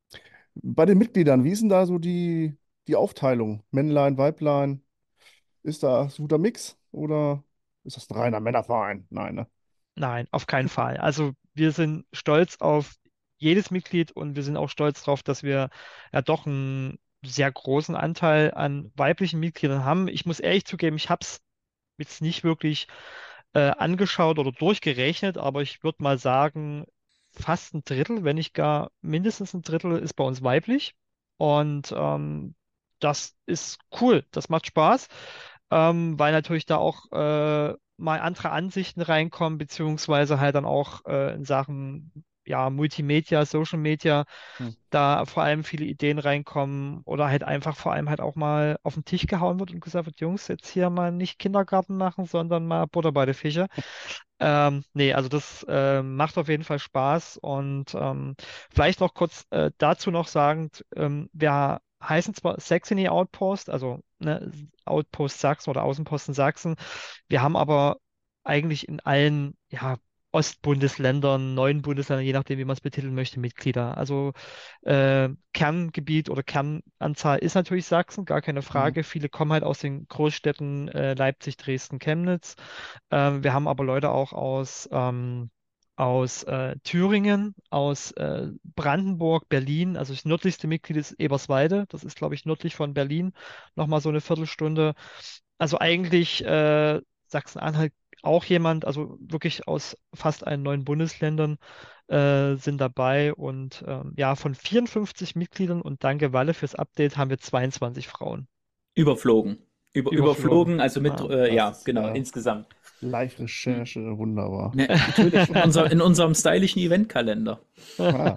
bei den Mitgliedern, wie ist denn da so die, die Aufteilung? Männlein, Weiblein? Ist da so ein guter Mix oder ist das ein reiner Männerverein? Nein, ne?
Nein, auf keinen Fall. Also wir sind stolz auf jedes Mitglied und wir sind auch stolz darauf, dass wir ja doch einen sehr großen Anteil an weiblichen Mitgliedern haben. Ich muss ehrlich zugeben, ich habe es jetzt nicht wirklich äh, angeschaut oder durchgerechnet, aber ich würde mal sagen, fast ein Drittel, wenn nicht gar mindestens ein Drittel ist bei uns weiblich. Und ähm, das ist cool, das macht Spaß, ähm, weil natürlich da auch äh, mal andere Ansichten reinkommen, beziehungsweise halt dann auch äh, in Sachen ja, Multimedia, Social Media
Hm.
da vor allem viele Ideen reinkommen oder halt einfach vor allem halt auch mal auf den Tisch gehauen wird und gesagt wird, Jungs, jetzt hier mal nicht Kindergarten machen, sondern mal Butter bei den Fische. Ähm, nee, also das äh, macht auf jeden Fall Spaß und ähm, vielleicht noch kurz äh, dazu noch sagend, ähm, wir heißen zwar Saxony Outpost, also ne, Outpost Sachsen oder Außenposten Sachsen, wir haben aber eigentlich in allen, ja, Ostbundesländern, neuen Bundesländern, je nachdem, wie man es betiteln möchte, Mitglieder. Also äh, Kerngebiet oder Kernanzahl ist natürlich Sachsen, gar keine
Hm.
Frage. Viele kommen halt aus den Großstädten äh, Leipzig, Dresden, Chemnitz. Ähm, wir haben aber Leute auch aus, ähm, aus äh, Thüringen, aus äh, Brandenburg, Berlin. Also das nördlichste Mitglied ist Eberswalde. Das ist, glaube ich, nördlich von Berlin. Nochmal so eine Viertelstunde. Also eigentlich äh, Sachsen-Anhalt auch jemand, also wirklich aus fast allen neuen Bundesländern äh, sind dabei. Und ähm, ja, von vierundfünfzig Mitgliedern und danke Walle fürs Update haben wir zweiundzwanzig Frauen
Überflogen. Über,
überflogen.
überflogen, also mit,
Ja.
äh,
Das
ja,
ist
genau,
ja
insgesamt. Hm.
Live-Recherche, wunderbar.
Ja, natürlich, in, unser, in unserem stylischen Eventkalender.
Ah,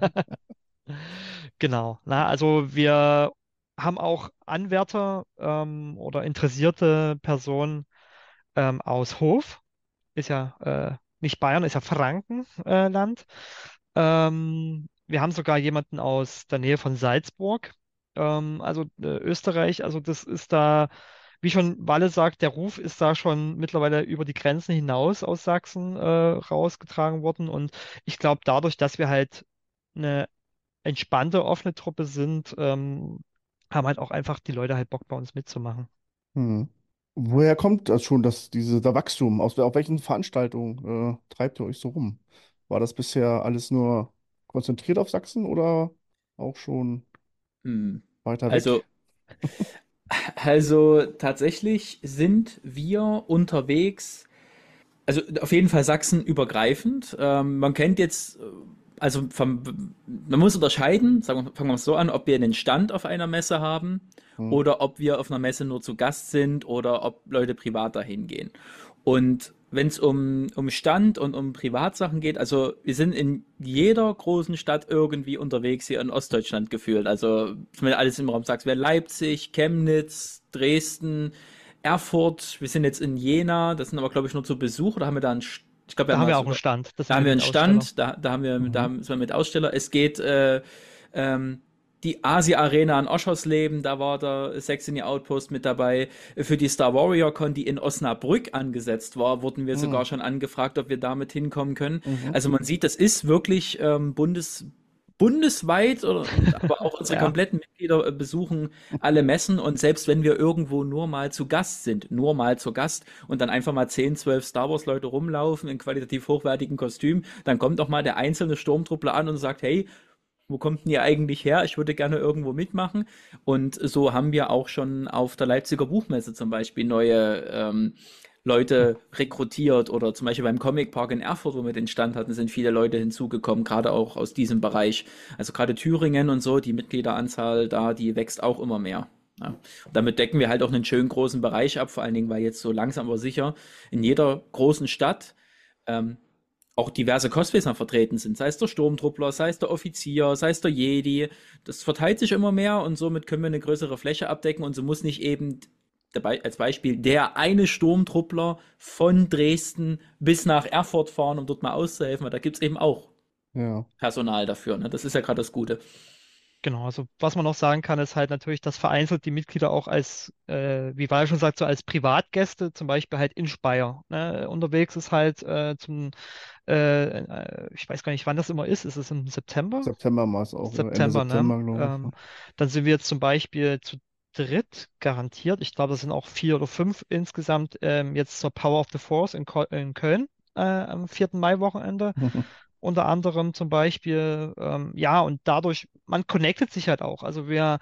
Genau. Na, also wir haben auch Anwärter ähm, oder interessierte Personen ähm, aus Hof. Ist ja äh, nicht Bayern, ist ja Frankenland. Äh, Land. ähm, wir haben sogar jemanden aus der Nähe von Salzburg, ähm, also äh, Österreich. Also das ist da, wie schon Walle sagt, der Ruf ist da schon mittlerweile über die Grenzen hinaus aus Sachsen äh, rausgetragen worden. Und ich glaube, dadurch, dass wir halt eine entspannte, offene Truppe sind, ähm, haben halt auch einfach die Leute halt Bock bei uns mitzumachen.
hm. Woher kommt das schon, dass diese, der Wachstum? Aus, auf welchen Veranstaltungen äh, treibt ihr euch so rum? War das bisher alles nur konzentriert auf Sachsen oder auch schon
Hm.
weiter
Also,
weg?
also tatsächlich sind wir unterwegs. Also auf jeden Fall sachsenübergreifend. Ähm, man kennt jetzt, äh, also vom, man muss unterscheiden, sagen wir, fangen wir es so an, ob wir einen Stand auf einer Messe haben
Hm.
oder ob wir auf einer Messe nur zu Gast sind oder ob Leute privat dahin gehen. Und wenn es um, um Stand und um Privatsachen geht, also wir sind in jeder großen Stadt irgendwie unterwegs hier in Ostdeutschland gefühlt. Also wenn alles im Raum Sachsen wäre Leipzig, Chemnitz, Dresden, Erfurt, wir sind jetzt in Jena, das sind aber, glaube ich, nur zu Besuch, oder haben wir da einen, St- ich glaube, wir
Da
haben
haben
da
wir auch einen
sogar,
Stand. Das
da
sind
haben
wir
wir einen
Mitaussteller.
Stand, da, da haben wir, da
Mhm.
haben, sind wir mit Aussteller. Es geht, äh, ähm, die Asia Arena in Oschersleben, da war der Saxony Outpost mit dabei. Für die Star Warrior Con, die in Osnabrück angesetzt war, wurden wir sogar
Mhm.
schon angefragt, ob wir damit hinkommen können.
Mhm.
Also man sieht, das ist wirklich ähm, bundes, bundesweit oder, und aber auch unsere
Ja,
kompletten Mitglieder äh, besuchen alle Messen und selbst wenn wir irgendwo nur mal zu Gast sind, nur mal zu Gast und dann einfach mal zehn, zwölf Star Wars Leute rumlaufen in qualitativ hochwertigen Kostümen, dann kommt auch mal der einzelne Sturmtruppler an und sagt, hey, wo kommt denn ihr eigentlich her? Ich würde gerne irgendwo mitmachen. Und so haben wir auch schon auf der Leipziger Buchmesse zum Beispiel neue ähm, Leute rekrutiert oder zum Beispiel beim Comic Park in Erfurt, wo wir den Stand hatten, sind viele Leute hinzugekommen, gerade auch aus diesem Bereich. Also gerade Thüringen und so, die Mitgliederanzahl da, die wächst auch immer mehr. Ja. Und damit decken wir halt auch einen schönen großen Bereich ab, vor allen Dingen, weil jetzt so langsam aber sicher in jeder großen Stadt ähm, auch diverse Cosplays noch vertreten sind, sei es der Sturmtruppler, sei es der Offizier, sei es der Jedi. Das verteilt sich immer mehr und somit können wir eine größere Fläche abdecken und so muss nicht eben dabei, als Beispiel der eine Sturmtruppler von Dresden bis nach Erfurt fahren, um dort mal auszuhelfen, weil da gibt es eben auch
Ja.
Personal dafür. Ne? Das ist ja gerade das Gute.
genau. Also was man noch sagen kann, ist halt natürlich, dass vereinzelt die Mitglieder auch als, äh, wie Val schon sagt, so als Privatgäste, zum Beispiel halt in Speyer, ne, unterwegs ist halt äh, zum, äh, äh, ich weiß gar nicht, wann das immer ist. Ist es im September?
September war es auch, ja, Ende
September, ne?
September, glaube ich.
Ähm, dann sind wir jetzt zum Beispiel zu dritt garantiert. Ich glaube, das sind auch vier oder fünf insgesamt ähm, jetzt zur Power of the Force in, Ko in Köln äh, am vierten Mai-Wochenende. Unter anderem zum Beispiel, ähm, ja, und dadurch, man connectet sich halt auch. Also wir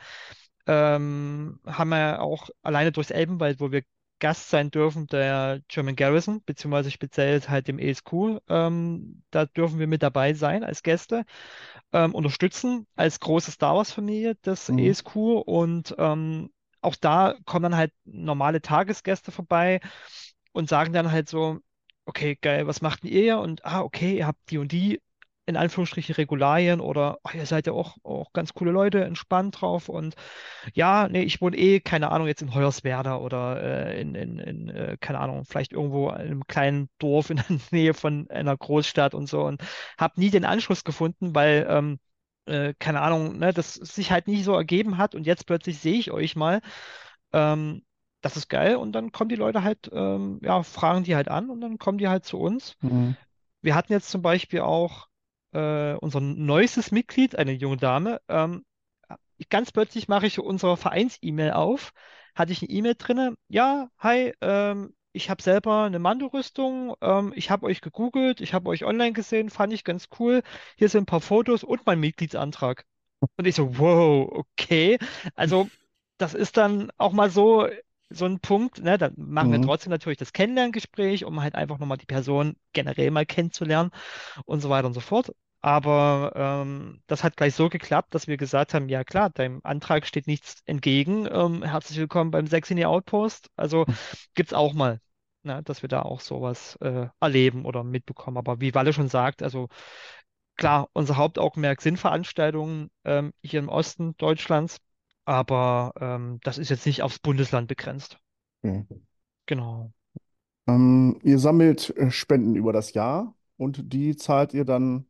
ähm, haben ja auch alleine durchs Elbenwald, wo wir Gast sein dürfen, der German Garrison, beziehungsweise speziell halt dem E S Q, ähm, da dürfen wir mit dabei sein als Gäste, ähm, unterstützen als große Star Wars-Familie des
Mhm.
E S Q und ähm, auch da kommen dann halt normale Tagesgäste vorbei und sagen dann halt so, okay, geil, was macht denn ihr? Und ah, okay, ihr habt die und die in Anführungsstrichen Regularien oder ach, ihr seid ja auch, auch ganz coole Leute, entspannt drauf und ja, nee, ich wohne eh, keine Ahnung, jetzt in Hoyerswerda oder äh, in, in, in äh, keine Ahnung, vielleicht irgendwo in einem kleinen Dorf in der Nähe von einer Großstadt und so und habe nie den Anschluss gefunden, weil, ähm, äh, keine Ahnung, ne, das sich halt nie so ergeben hat und jetzt plötzlich sehe ich euch mal. Ähm, Das ist geil und dann kommen die Leute halt, ähm, ja, fragen die halt an und dann kommen die halt zu uns.
Mhm.
Wir hatten jetzt zum Beispiel auch äh, unser neuestes Mitglied, eine junge Dame. Ähm, ganz plötzlich mache ich unsere Vereins-E-Mail auf. Hatte ich eine E-Mail drinne? Ja, hi, ähm, ich habe selber eine Mando-Rüstung. Ähm, ich habe euch gegoogelt, ich habe euch online gesehen, fand ich ganz cool. Hier sind ein paar Fotos und mein Mitgliedsantrag. Und ich so, wow, okay. Also, das ist dann auch mal so, so ein Punkt, ne? Dann machen wir
Mhm.
trotzdem natürlich das Kennenlerngespräch, um halt einfach nochmal die Person generell mal kennenzulernen und so weiter und so fort. Aber ähm, das hat gleich so geklappt, dass wir gesagt haben, ja klar, deinem Antrag steht nichts entgegen. Ähm, herzlich willkommen beim Saxony Outpost. Also gibt's auch mal, ne, dass wir da auch sowas äh, erleben oder mitbekommen. Aber wie Walle schon sagt, also klar, unser Hauptaugenmerk sind Veranstaltungen ähm, hier im Osten Deutschlands, aber ähm, das ist jetzt nicht aufs Bundesland begrenzt.
Okay.
Genau.
Ähm, ihr sammelt äh, Spenden über das Jahr und die zahlt ihr dann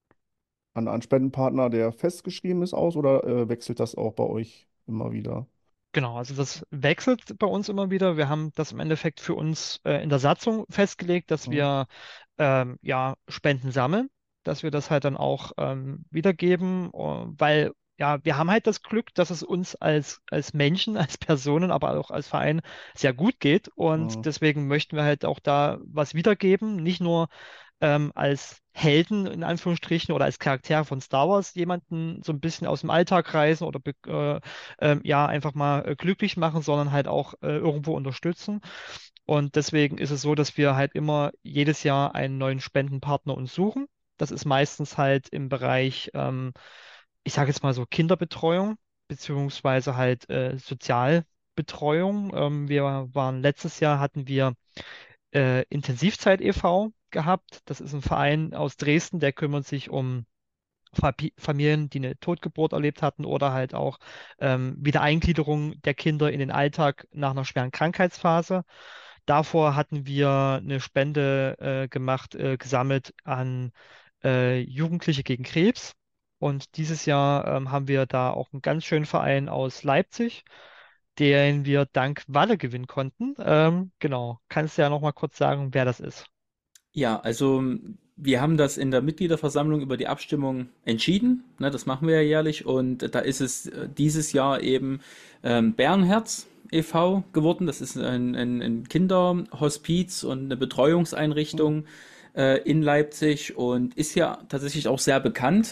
an einen Spendenpartner, der festgeschrieben ist, aus oder äh, wechselt das auch bei euch immer wieder?
Genau, also das wechselt bei uns immer wieder. Wir haben das im Endeffekt für uns äh, in der Satzung festgelegt, dass
Mhm.
wir ähm, ja Spenden sammeln, dass wir das halt dann auch ähm, wiedergeben, äh, weil ja, wir haben halt das Glück, dass es uns als, als Menschen, als Personen, aber auch als Verein sehr gut geht. Und
Mhm.
deswegen möchten wir halt auch da was wiedergeben. Nicht nur ähm, als Helden in Anführungsstrichen oder als Charakter von Star Wars jemanden so ein bisschen aus dem Alltag reißen oder be- äh, ähm, ja, einfach mal äh, glücklich machen, sondern halt auch äh, irgendwo unterstützen. Und deswegen ist es so, dass wir halt immer jedes Jahr einen neuen Spendenpartner uns suchen. Das ist meistens halt im Bereich, ähm, ich sage jetzt mal so Kinderbetreuung, beziehungsweise halt äh, Sozialbetreuung. Ähm, wir waren letztes Jahr hatten wir äh, Intensivzeit e V gehabt. Das ist ein Verein aus Dresden, der kümmert sich um Fa- Familien, die eine Totgeburt erlebt hatten oder halt auch ähm, Wiedereingliederung der Kinder in den Alltag nach einer schweren Krankheitsphase. Davor hatten wir eine Spende äh, gemacht, äh, gesammelt an äh, Jugendliche gegen Krebs. Und dieses Jahr ähm, haben wir da auch einen ganz schönen Verein aus Leipzig, den wir dank Walle gewinnen konnten. Ähm, genau. Kannst du ja noch mal kurz sagen, wer das ist?
Ja, also wir haben das in der Mitgliederversammlung über die Abstimmung entschieden. Ne, das machen wir ja jährlich. Und da ist es äh, dieses Jahr eben ähm, Bärenherz e V geworden. Das ist ein, ein, ein Kinderhospiz und eine
Mhm.
Betreuungseinrichtung äh, in Leipzig und ist ja tatsächlich auch sehr bekannt.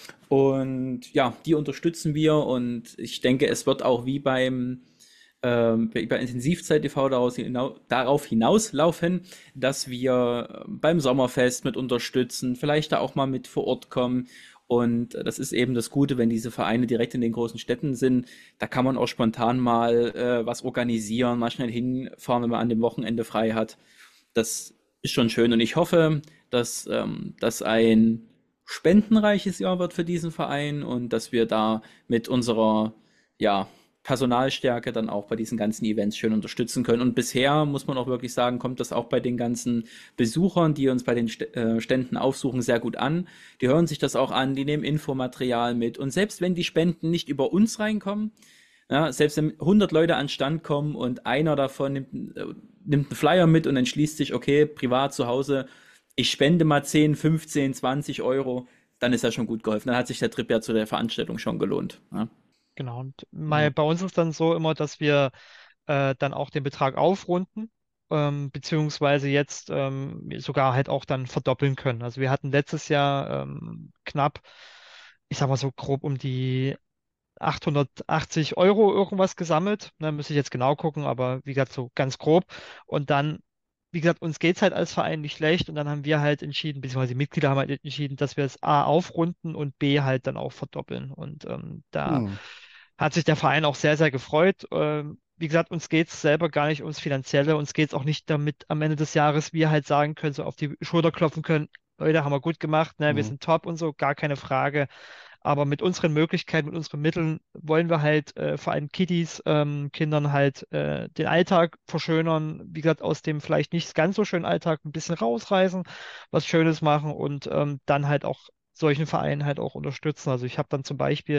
Und ja, die unterstützen wir und ich denke, es wird auch wie beim ähm, bei Intensivzeit T V daraus hinau darauf hinauslaufen, dass wir beim Sommerfest mit unterstützen, vielleicht da auch mal mit vor Ort kommen. Und das ist eben das Gute, wenn diese Vereine direkt in den großen Städten sind. Da kann man auch spontan mal äh, was organisieren, mal schnell hinfahren, wenn man an dem Wochenende frei hat. Das ist schon schön. Und ich hoffe, dass ähm, das ein spendenreiches Jahr wird für diesen Verein und dass wir da mit unserer ja, Personalstärke dann auch bei diesen ganzen Events schön unterstützen können. Und bisher muss man auch wirklich sagen, kommt das auch bei den ganzen Besuchern, die uns bei den St äh, Ständen aufsuchen, sehr gut an. Die hören sich das auch an, die nehmen Infomaterial mit. Und selbst wenn die Spenden nicht über uns reinkommen, ja, selbst wenn hundert Leute an den Stand kommen und einer davon nimmt, äh, nimmt einen Flyer mit und entschließt sich, okay, privat zu Hause, ich spende mal zehn, fünfzehn, zwanzig Euro, dann ist ja schon gut geholfen. Dann hat sich der Trip ja zu der Veranstaltung schon gelohnt. Ja.
Genau. Und mal,
Ja.
bei uns ist dann so immer, dass wir äh, dann auch den Betrag aufrunden, ähm, beziehungsweise jetzt ähm, sogar halt auch dann verdoppeln können. Also wir hatten letztes Jahr ähm, knapp, ich sag mal so grob um die achthundertachtzig Euro irgendwas gesammelt. Da müsste ich jetzt genau gucken, aber wie gesagt, so ganz grob. Und dann, wie gesagt, uns geht es halt als Verein nicht schlecht und dann haben wir halt entschieden, beziehungsweise die Mitglieder haben halt entschieden, dass wir es A aufrunden und B halt dann auch verdoppeln. Und ähm, da
Hm.
hat sich der Verein auch sehr, sehr gefreut. Ähm, wie gesagt, uns geht es selber gar nicht ums Finanzielle, uns geht es auch nicht damit am Ende des Jahres wir halt sagen können, so auf die Schulter klopfen können, Leute, haben wir gut gemacht, ne, wir
Hm.
sind top und so, gar keine Frage. Aber mit unseren Möglichkeiten, mit unseren Mitteln wollen wir halt äh, vor allem Kiddies, ähm, Kindern halt äh, den Alltag verschönern. Wie gesagt, aus dem vielleicht nicht ganz so schönen Alltag ein bisschen rausreißen, was Schönes machen und ähm, dann halt auch solchen Vereinen halt auch unterstützen. Also ich habe dann zum Beispiel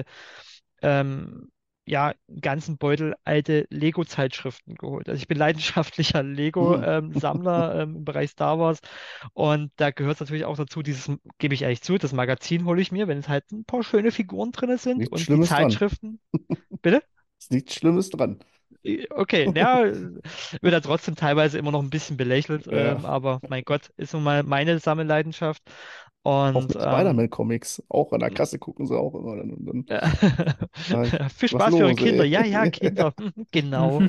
ähm, ja, einen ganzen Beutel alte Lego-Zeitschriften geholt. Also ich bin leidenschaftlicher
Hm.
Lego-Sammler ähm, im Bereich Star Wars und da gehört es natürlich auch dazu, dieses, gebe ich ehrlich zu, das Magazin hole ich mir, wenn es halt ein paar schöne Figuren drin sind
Nichts
und die
Schlimmes dran.
Zeitschriften, bitte?
Ist nichts Schlimmes dran.
Okay, ja, wird da trotzdem teilweise immer noch ein bisschen belächelt,
Ja.
ähm, aber mein Gott, ist nun mal meine Sammelleidenschaft
Auch
und
mit
ähm,
Spider-Man-Comics. Auch an der Kasse gucken sie auch immer. Dann, und dann
ja.
sag ich,
Viel
was
Spaß für eure
los,
Kinder.
ey?
Ja, ja, Kinder. Genau.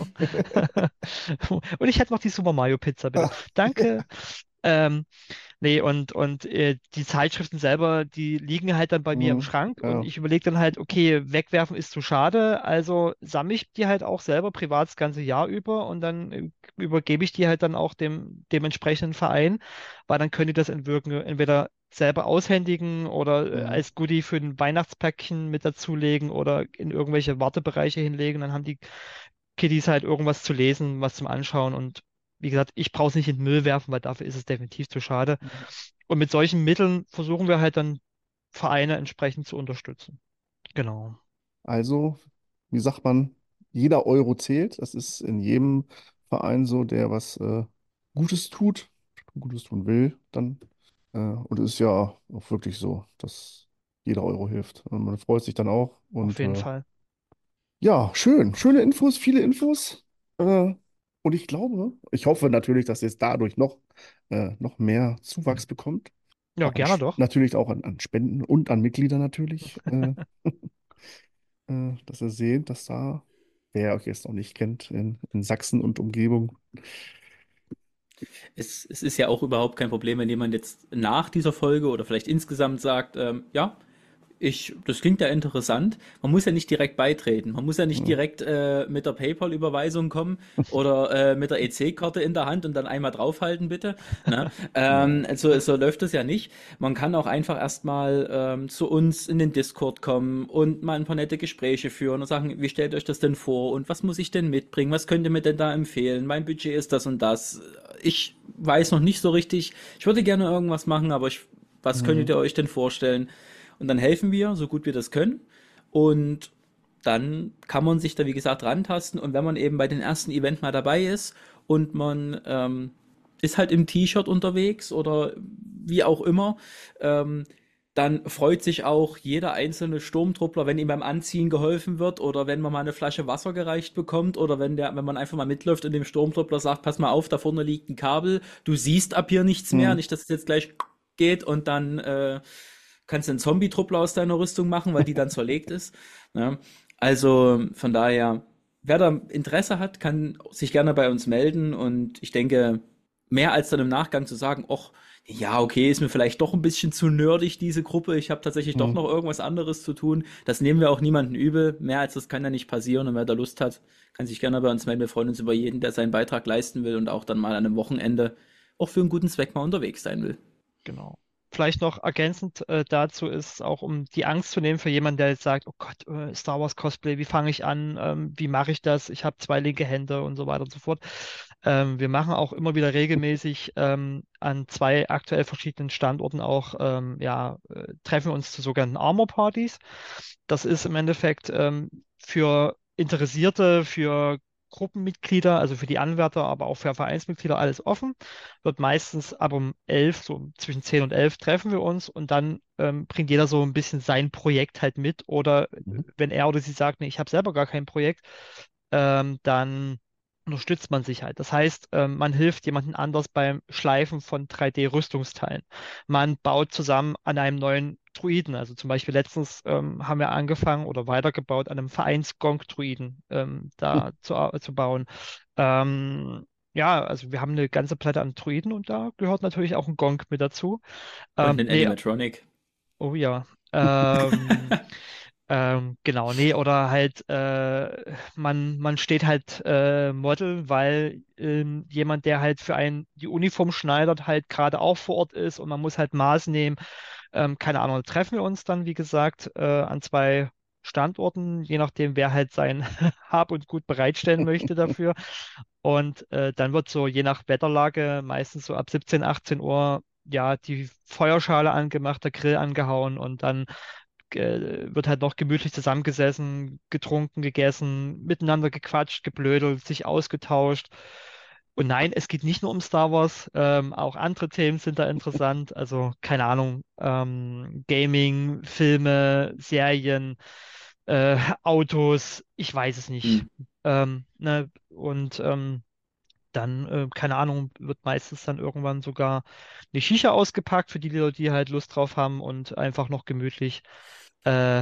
Und ich hätte noch die Super Mario Pizza, bitte. Danke. Ähm, Nee, und, und äh, die Zeitschriften selber, die liegen halt dann bei mir im
Hm.
Schrank und
Ja.
ich überlege dann halt, okay, wegwerfen ist zu schade, also sammle ich die halt auch selber privat das ganze Jahr über und dann äh, übergebe ich die halt dann auch dem, dem entsprechenden Verein, weil dann können die das entwirken, entweder selber aushändigen oder äh,
Hm.
als Goodie für ein Weihnachtspäckchen mit dazulegen oder in irgendwelche Wartebereiche hinlegen, dann haben die Kiddies halt irgendwas zu lesen, was zum Anschauen und wie gesagt, ich brauche es nicht in den Müll werfen, weil dafür ist es definitiv zu schade. Und mit solchen Mitteln versuchen wir halt dann Vereine entsprechend zu unterstützen. Genau.
Also, wie sagt man, jeder Euro zählt. Das ist in jedem Verein so, der was äh, Gutes tut, Gutes tun will, dann. Äh, und es ist ja auch wirklich so, dass jeder Euro hilft. Und man freut sich dann auch.
Auf
Und
jeden
äh,
Fall.
ja, schön. Schöne Infos, viele Infos. Äh, und ich glaube, ich hoffe natürlich, dass es dadurch noch, äh, noch mehr Zuwachs bekommt.
Ja,
Auch an,
gerne
Sch-
doch.
natürlich auch an, an Spenden und an Mitgliedern natürlich. Äh, äh, dass ihr seht, dass da, wer euch jetzt noch nicht kennt, in, in Sachsen und Umgebung.
Es, es ist ja auch überhaupt kein Problem, wenn jemand jetzt nach dieser Folge oder vielleicht insgesamt sagt, ähm, ja, ich, das klingt ja interessant. Man muss ja nicht direkt beitreten. Man muss ja nicht
Ja.
direkt äh, mit der PayPal-Überweisung kommen oder äh, mit der E C-Karte in der Hand und dann einmal draufhalten, bitte. Ne? Ähm,
Ja.
also so läuft das ja nicht. Man kann auch einfach erstmal ähm, zu uns in den Discord kommen und mal ein paar nette Gespräche führen und sagen, wie stellt euch das denn vor und was muss ich denn mitbringen? Was könnt ihr mir denn da empfehlen? Mein Budget ist das und das. Ich weiß noch nicht so richtig. Ich würde gerne irgendwas machen, aber ich, was könntet
Mhm.
ihr euch denn vorstellen? Und dann helfen wir, so gut wir das können. Und dann kann man sich da, wie gesagt, rantasten. Und wenn man eben bei den ersten Event mal dabei ist und man ähm, ist halt im T-Shirt unterwegs oder wie auch immer, ähm, dann freut sich auch jeder einzelne Sturmtruppler, wenn ihm beim Anziehen geholfen wird oder wenn man mal eine Flasche Wasser gereicht bekommt oder wenn der, wenn man einfach mal mitläuft und dem Sturmtruppler sagt, pass mal auf, da vorne liegt ein Kabel, du siehst ab hier nichts mehr,
Mhm.
nicht, dass es jetzt gleich geht und dann äh, kannst du einen Zombie-Truppler aus deiner Rüstung machen, weil die dann zerlegt ist. Ja. Also von daher, wer da Interesse hat, kann sich gerne bei uns melden und ich denke, mehr als dann im Nachgang zu sagen, ach, ja, okay, ist mir vielleicht doch ein bisschen zu nerdig, diese Gruppe. Ich habe tatsächlich doch
Mhm.
noch irgendwas anderes zu tun. Das nehmen wir auch niemanden übel. Mehr als das kann ja nicht passieren. Und wer da Lust hat, kann sich gerne bei uns melden. Wir freuen uns über jeden, der seinen Beitrag leisten will und auch dann mal an einem Wochenende auch für einen guten Zweck mal unterwegs sein will.
Genau. Vielleicht noch ergänzend äh, dazu ist auch, um die Angst zu nehmen für jemanden, der jetzt sagt, oh Gott, äh, Star Wars Cosplay, wie fange ich an? Ähm, wie mache ich das? Ich habe zwei linke Hände und so weiter und so fort. Ähm, wir machen auch immer wieder regelmäßig ähm, an zwei aktuell verschiedenen Standorten auch, ähm, ja, äh, treffen wir uns zu sogenannten Armor Partys. Das ist im Endeffekt ähm, für Interessierte, für Gruppenmitglieder, also für die Anwärter, aber auch für Vereinsmitglieder alles offen. Wird meistens ab um elf, so zwischen zehn und elf treffen wir uns und dann ähm, bringt jeder so ein bisschen sein Projekt halt mit. Oder äh,
Mhm.
wenn er oder sie sagt, nee, ich habe selber gar kein Projekt, ähm, dann unterstützt man sich halt. Das heißt, ähm, man hilft jemandem anders beim Schleifen von drei D-Rüstungsteilen. Man baut zusammen an einem neuen Druiden. Also zum Beispiel letztens ähm, haben wir angefangen oder weitergebaut, an einem Vereins-Gong-Druiden ähm, da zu, ar- zu bauen. Ähm, ja, also wir haben eine ganze Platte an Druiden und da gehört natürlich auch ein Gong mit dazu.
Und
Ähm,
einen
nee,
Animatronic.
oh ja. Ähm, ähm, genau, nee, oder halt, äh, man, man steht halt äh, Model, weil ähm, jemand, der halt für einen die Uniform schneidert, halt gerade auch vor Ort ist und man muss halt Maß nehmen. Ähm, keine Ahnung, treffen wir uns dann, wie gesagt, äh, an zwei Standorten, je nachdem, wer halt sein Hab und Gut bereitstellen möchte dafür. Und äh, dann wird so, je nach Wetterlage, meistens so ab siebzehn, achtzehn Uhr, ja, die Feuerschale angemacht, der Grill angehauen und dann äh, wird halt noch gemütlich zusammengesessen, getrunken, gegessen, miteinander gequatscht, geblödelt, sich ausgetauscht. Und nein, es geht nicht nur um Star Wars, ähm, auch andere Themen sind da interessant. Also, keine Ahnung, ähm, Gaming, Filme, Serien, äh, Autos, ich weiß es
Hm.
nicht. Ähm, ne? Und ähm, dann, äh, keine Ahnung, wird meistens dann irgendwann sogar eine Shisha ausgepackt für die Leute, die halt Lust drauf haben und einfach noch gemütlich äh,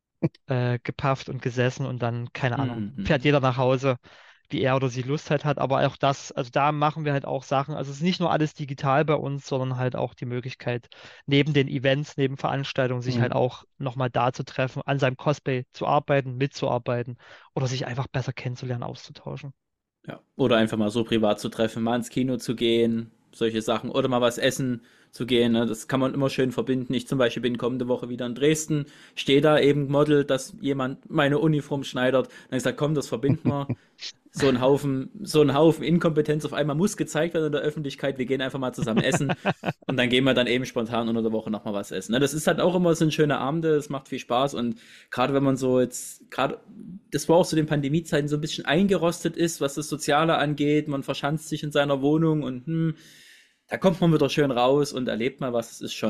äh, gepafft und gesessen und dann, keine Ahnung,
Hm, hm,
fährt
hm.
jeder nach Hause, wie er oder sie Lust halt hat. Aber auch das, also da machen wir halt auch Sachen. Also es ist nicht nur alles digital bei uns, sondern halt auch die Möglichkeit, neben den Events, neben Veranstaltungen, sich halt
Mhm.
auch nochmal da zu treffen, an seinem Cosplay zu arbeiten, mitzuarbeiten oder sich einfach besser kennenzulernen, auszutauschen.
Ja. Oder einfach mal so privat zu treffen, mal ins Kino zu gehen, solche Sachen. Oder mal was essen zu gehen. Ne? Das kann man immer schön verbinden. Ich zum Beispiel bin kommende Woche wieder in Dresden, stehe da eben Model, dass jemand meine Uniform schneidert. Dann hab ich gesagt, komm, das verbinden wir. So ein Haufen, so ein Haufen Inkompetenz auf einmal muss gezeigt werden in der Öffentlichkeit. Wir gehen einfach mal zusammen essen und dann gehen wir dann eben spontan unter der Woche nochmal was essen. Ne? Das ist halt auch immer so ein schöner Abende, es macht viel Spaß und gerade wenn man so jetzt, gerade, das war auch so den Pandemiezeiten so ein bisschen eingerostet ist, was das Soziale angeht, man verschanzt sich in seiner Wohnung und hm, da kommt man wieder schön raus und erlebt mal was, es ist schon,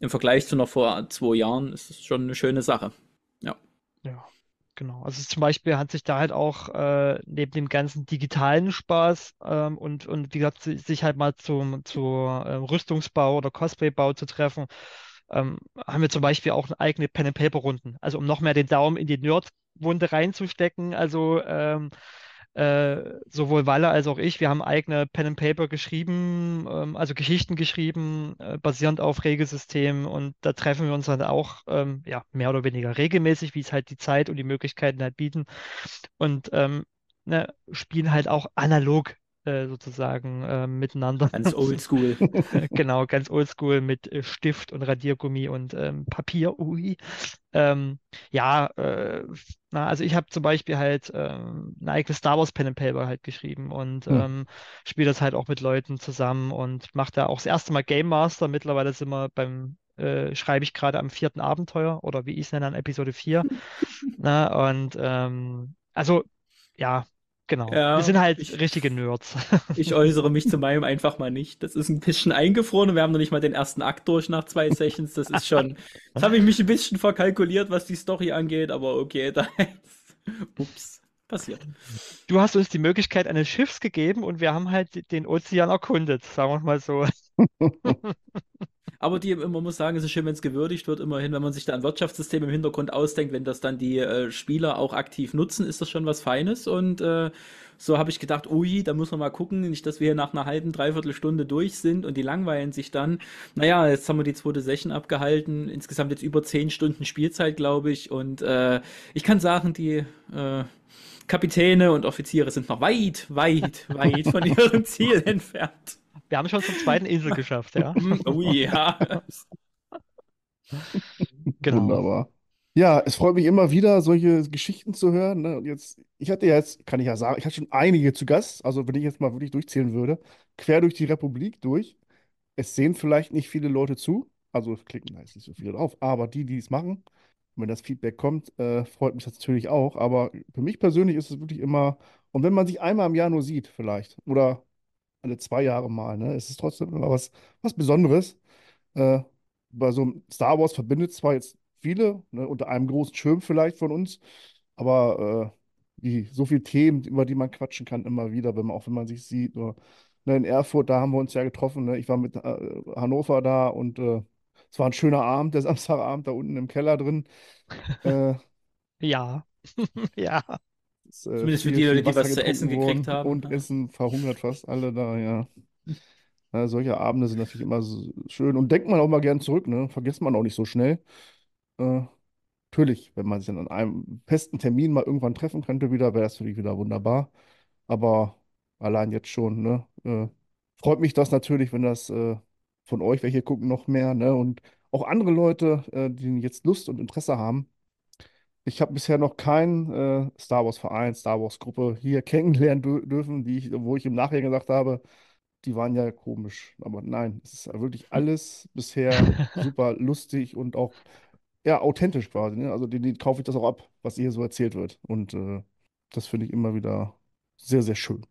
im Vergleich zu noch vor zwei Jahren ist es schon eine schöne Sache. Ja.
Ja, genau. Also zum Beispiel hat sich da halt auch äh, neben dem ganzen digitalen Spaß ähm, und, und wie gesagt, si- sich halt mal zum, zu äh, Rüstungsbau oder Cosplaybau zu treffen, ähm, haben wir zum Beispiel auch eigene Pen-and-Paper-Runden. Also um noch mehr den Daumen in die Nerd-Wunde reinzustecken. Also ähm, äh, sowohl Walle als auch ich, wir haben eigene Pen and Paper geschrieben, ähm, also Geschichten geschrieben, äh, basierend auf Regelsystemen und da treffen wir uns dann auch ähm, ja, mehr oder weniger regelmäßig, wie es halt die Zeit und die Möglichkeiten halt bieten und ähm, ne, spielen halt auch analog äh, sozusagen äh, miteinander.
Ganz oldschool.
Genau, ganz oldschool mit äh, Stift und Radiergummi und ähm, Papier. Ui. Ähm, ja, äh, na, also ich habe zum Beispiel halt ähm, ein eigenes Star Wars Pen and Paper halt geschrieben und
Hm.
ähm, spiele das halt auch mit Leuten zusammen und mache da auch das erste Mal Game Master. Mittlerweile sind wir beim, äh, schreibe ich gerade am vierten Abenteuer oder wie ich es nenne, an Episode vier. Na, und ähm, also, ja, genau. Wir
Ja,
sind halt
ich,
richtige Nerds.
ich äußere mich zu meinem einfach mal nicht. Das ist ein bisschen eingefroren und wir haben noch nicht mal den ersten Akt durch nach zwei Sessions. Das ist schon, das habe ich mich ein bisschen verkalkuliert, was die Story angeht, aber okay, da ups, passiert.
Du hast uns die Möglichkeit eines Schiffs gegeben und wir haben halt den Ozean erkundet, sagen wir mal so.
Aber die, man muss sagen, es ist schön, wenn es gewürdigt wird, immerhin, wenn man sich da ein Wirtschaftssystem im Hintergrund ausdenkt, wenn das dann die äh, Spieler auch aktiv nutzen, ist das schon was Feines. Und äh, so habe ich gedacht, ui, da muss man mal gucken, nicht, dass wir hier nach einer halben, dreiviertel Stunde durch sind und die langweilen sich dann. Naja, jetzt haben wir die zweite Session abgehalten, insgesamt jetzt über zehn Stunden Spielzeit, glaube ich. Und äh, ich kann sagen, die äh, Kapitäne und Offiziere sind noch weit, weit, weit von ihrem Ziel entfernt.
Wir haben schon zur zweiten Insel geschafft, ja.
Hm, oh ja.
Genau.
Wunderbar. Ja, es freut mich immer wieder, solche Geschichten zu hören. Ne? Und jetzt, ich hatte ja jetzt, kann ich ja sagen, ich hatte schon einige zu Gast. Also wenn ich jetzt mal wirklich durchzählen würde, quer durch die Republik durch. Es sehen vielleicht nicht viele Leute zu, also klicken da jetzt nicht so viele drauf, aber die, die es machen, wenn das Feedback kommt, äh, freut mich das natürlich auch. Aber für mich persönlich ist es wirklich immer, und wenn man sich einmal im Jahr nur sieht, vielleicht, oder alle zwei Jahre mal, ne, es ist trotzdem immer was, was Besonderes. Äh, Bei so einem Star Wars verbindet zwar jetzt viele, ne, unter einem großen Schirm vielleicht von uns, aber äh, die, so viele Themen, über die man quatschen kann, immer wieder, wenn man, auch wenn man sich sieht. Oder, ne, in Erfurt, da haben wir uns ja getroffen. Ne? Ich war mit äh, Hannover da und äh, es war ein schöner Abend, der Samstagabend da unten im Keller drin. Äh,
Ja, ja,
ist äh,
Zumindest für
viel,
die Leute,
viel
die
Wasser
was zu essen
getrunken
gekriegt
worden
haben.
und Essen verhungert fast alle da, ja. Ja, solche Abende sind natürlich immer so schön und denkt man auch mal gern zurück, ne? Vergisst man auch nicht so schnell. Äh, Natürlich, wenn man sich dann an einem festen Termin mal irgendwann treffen könnte, wieder, wäre das natürlich wieder wunderbar. Aber allein jetzt schon, ne? Äh, freut mich das natürlich, wenn das äh, von euch, welche gucken, noch mehr, ne? Und auch andere Leute, äh, die jetzt Lust und Interesse haben. Ich habe bisher noch keinen äh, Star Wars-Verein, Star Wars-Gruppe hier kennenlernen dür dürfen, die ich, wo ich im Nachhinein gesagt habe, die waren ja komisch. Aber nein, es ist wirklich alles bisher super lustig und auch ja, authentisch quasi. Ne? Also den, den kaufe ich das auch ab, was hier so erzählt wird. Und äh, das finde ich immer wieder sehr, sehr schön.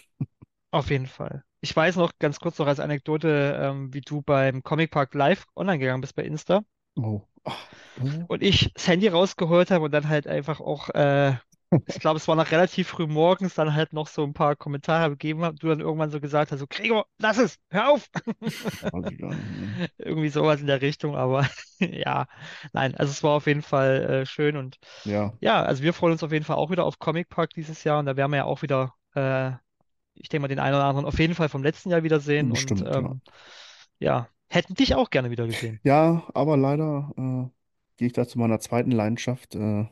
auf jeden Fall. Ich weiß noch ganz kurz noch als Anekdote, ähm, wie du beim Comic Park live online gegangen bist bei Insta
Oh. Ach, äh,
und ich das Handy rausgeholt habe und dann halt einfach auch, äh, ich glaube, es war noch relativ früh morgens, dann halt noch so ein paar Kommentare gegeben habe, du dann irgendwann so gesagt hast, so Gregor, lass es, hör auf!
weiß ich gar nicht. Ne?
Irgendwie sowas in der Richtung, aber ja, nein, also es war auf jeden Fall äh, schön und
Ja,
ja, also wir freuen uns auf jeden Fall auch wieder auf Comic Park dieses Jahr und da werden wir ja auch wieder, äh, ich denke mal, den einen oder anderen auf jeden Fall vom letzten Jahr wiedersehen und
bestimmt, ja.
ähm, ja, hätten dich auch gerne wieder gesehen.
Ja, aber leider äh, gehe ich da zu meiner zweiten Leidenschaft, äh,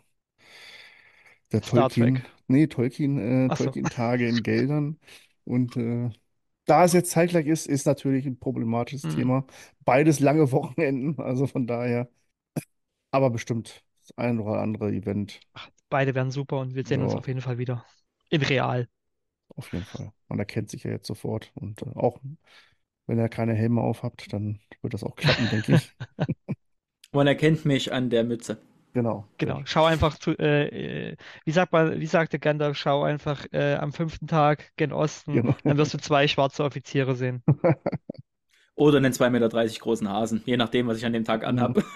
der
Star
Tolkien,
Trek.
nee, Tolkien, äh,
Ach so.
Tolkien-Tage in Geldern. Und äh, da es jetzt zeitgleich ist, ist natürlich ein problematisches
Hm.
Thema. Beides lange Wochenenden, also von daher. Aber bestimmt das ein oder andere Event.
Ach, beide werden super und wir sehen uns
Ja,
auf jeden Fall wieder. In real.
auf jeden Fall. Man erkennt sich ja jetzt sofort. Und äh, auch wenn ihr keine Helme aufhabt, dann wird das auch klappen, denke ich.
Man erkennt mich an der Mütze.
Genau, sehr
Genau.
schön.
Schau einfach zu, äh, äh, wie sagt man, wie sagte Gandalf, schau einfach äh, am fünften Tag gen Osten,
Genau.
dann wirst du zwei schwarze Offiziere sehen.
Oder einen zwei Meter dreißig großen Hasen, je nachdem, was ich an dem Tag
Mhm.
anhabe.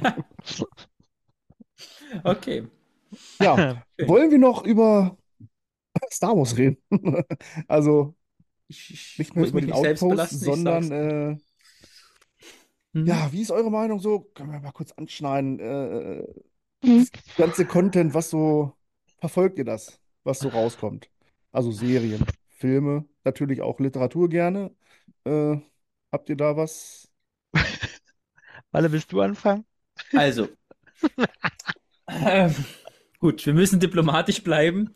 Okay,
Ja,
schön.
wollen wir noch über Star Wars reden? Also
Ich, ich
nicht mehr
will
über
mich
den
nicht selbst
Outpost,
belasten, ich
sondern
sag's.
äh,
Hm?
ja, wie ist eure Meinung so? Können wir mal kurz anschneiden. Äh, das ganze Content, was so, verfolgt ihr das, was so rauskommt? Also Serien, Filme, natürlich auch Literatur gerne. Äh, habt ihr da was?
Walle, willst du anfangen?
Also, ähm, gut, wir müssen diplomatisch bleiben.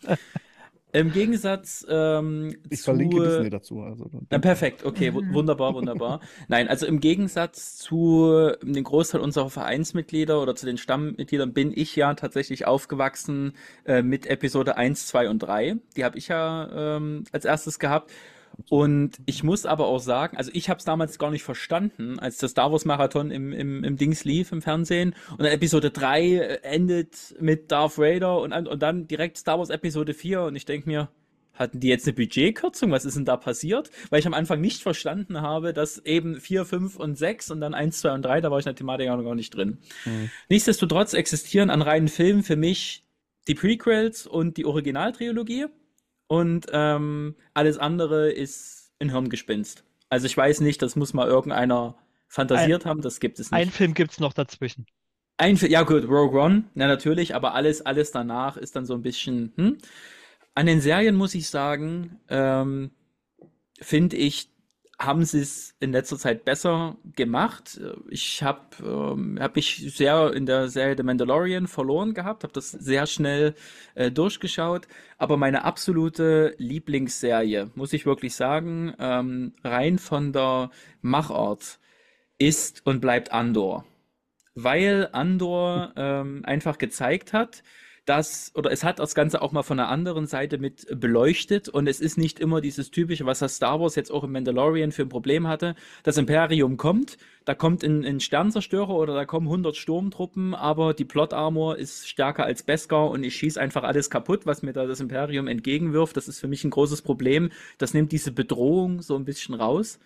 Im Gegensatz ähm,
Ich
zu
verlinke Disney dazu, also
Na,
denkt dran.
perfekt, okay, wu- wunderbar, wunderbar. Nein, also im Gegensatz zu dem Großteil unserer Vereinsmitglieder oder zu den Stammmitgliedern bin ich ja tatsächlich aufgewachsen äh, mit Episode eins, zwei und drei. Die habe ich ja ähm, als erstes gehabt. Und ich muss aber auch sagen, also ich habe es damals gar nicht verstanden, als das Star Wars Marathon im, im, im Dings lief im Fernsehen und dann Episode drei äh, endet mit Darth Vader und, an- und dann direkt Star Wars Episode vier und ich denke mir, hatten die jetzt eine Budgetkürzung? Was ist denn da passiert? Weil ich am Anfang nicht verstanden habe, dass eben vier, fünf und sechs und dann eins, zwei und drei, da war ich in der Thematik auch noch gar nicht drin.
Hm.
Nichtsdestotrotz existieren an reinen Filmen für mich die Prequels und die Originaltrilogie und ähm, alles andere ist ein Hirngespinst. Also ich weiß nicht, das muss mal irgendeiner
Ein,
fantasiert haben, das gibt es
ein
nicht.
Film gibt es noch dazwischen.
Ein, Fi- ja gut, Rogue One, na natürlich, aber alles, alles danach ist dann so ein bisschen, hm? An den Serien muss ich sagen, ähm, finde ich, haben sie es in letzter Zeit besser gemacht. Ich habe ähm, hab mich sehr in der Serie The Mandalorian verloren gehabt, habe das sehr schnell äh, durchgeschaut. Aber meine absolute Lieblingsserie, muss ich wirklich sagen, ähm, rein von der Machart, ist und bleibt Andor, weil Andor ähm, einfach gezeigt hat, dass, oder es hat das Ganze auch mal von einer anderen Seite mit beleuchtet und es ist nicht immer dieses typische, was das Star Wars jetzt auch im Mandalorian für ein Problem hatte. Das Imperium kommt, da kommt ein, ein Sternzerstörer oder da kommen hundert Sturmtruppen, aber die Plot Armor ist stärker als Beskar und ich schieße einfach alles kaputt, was mir da das Imperium entgegenwirft. Das ist für mich ein großes Problem. Das nimmt diese Bedrohung so ein bisschen raus.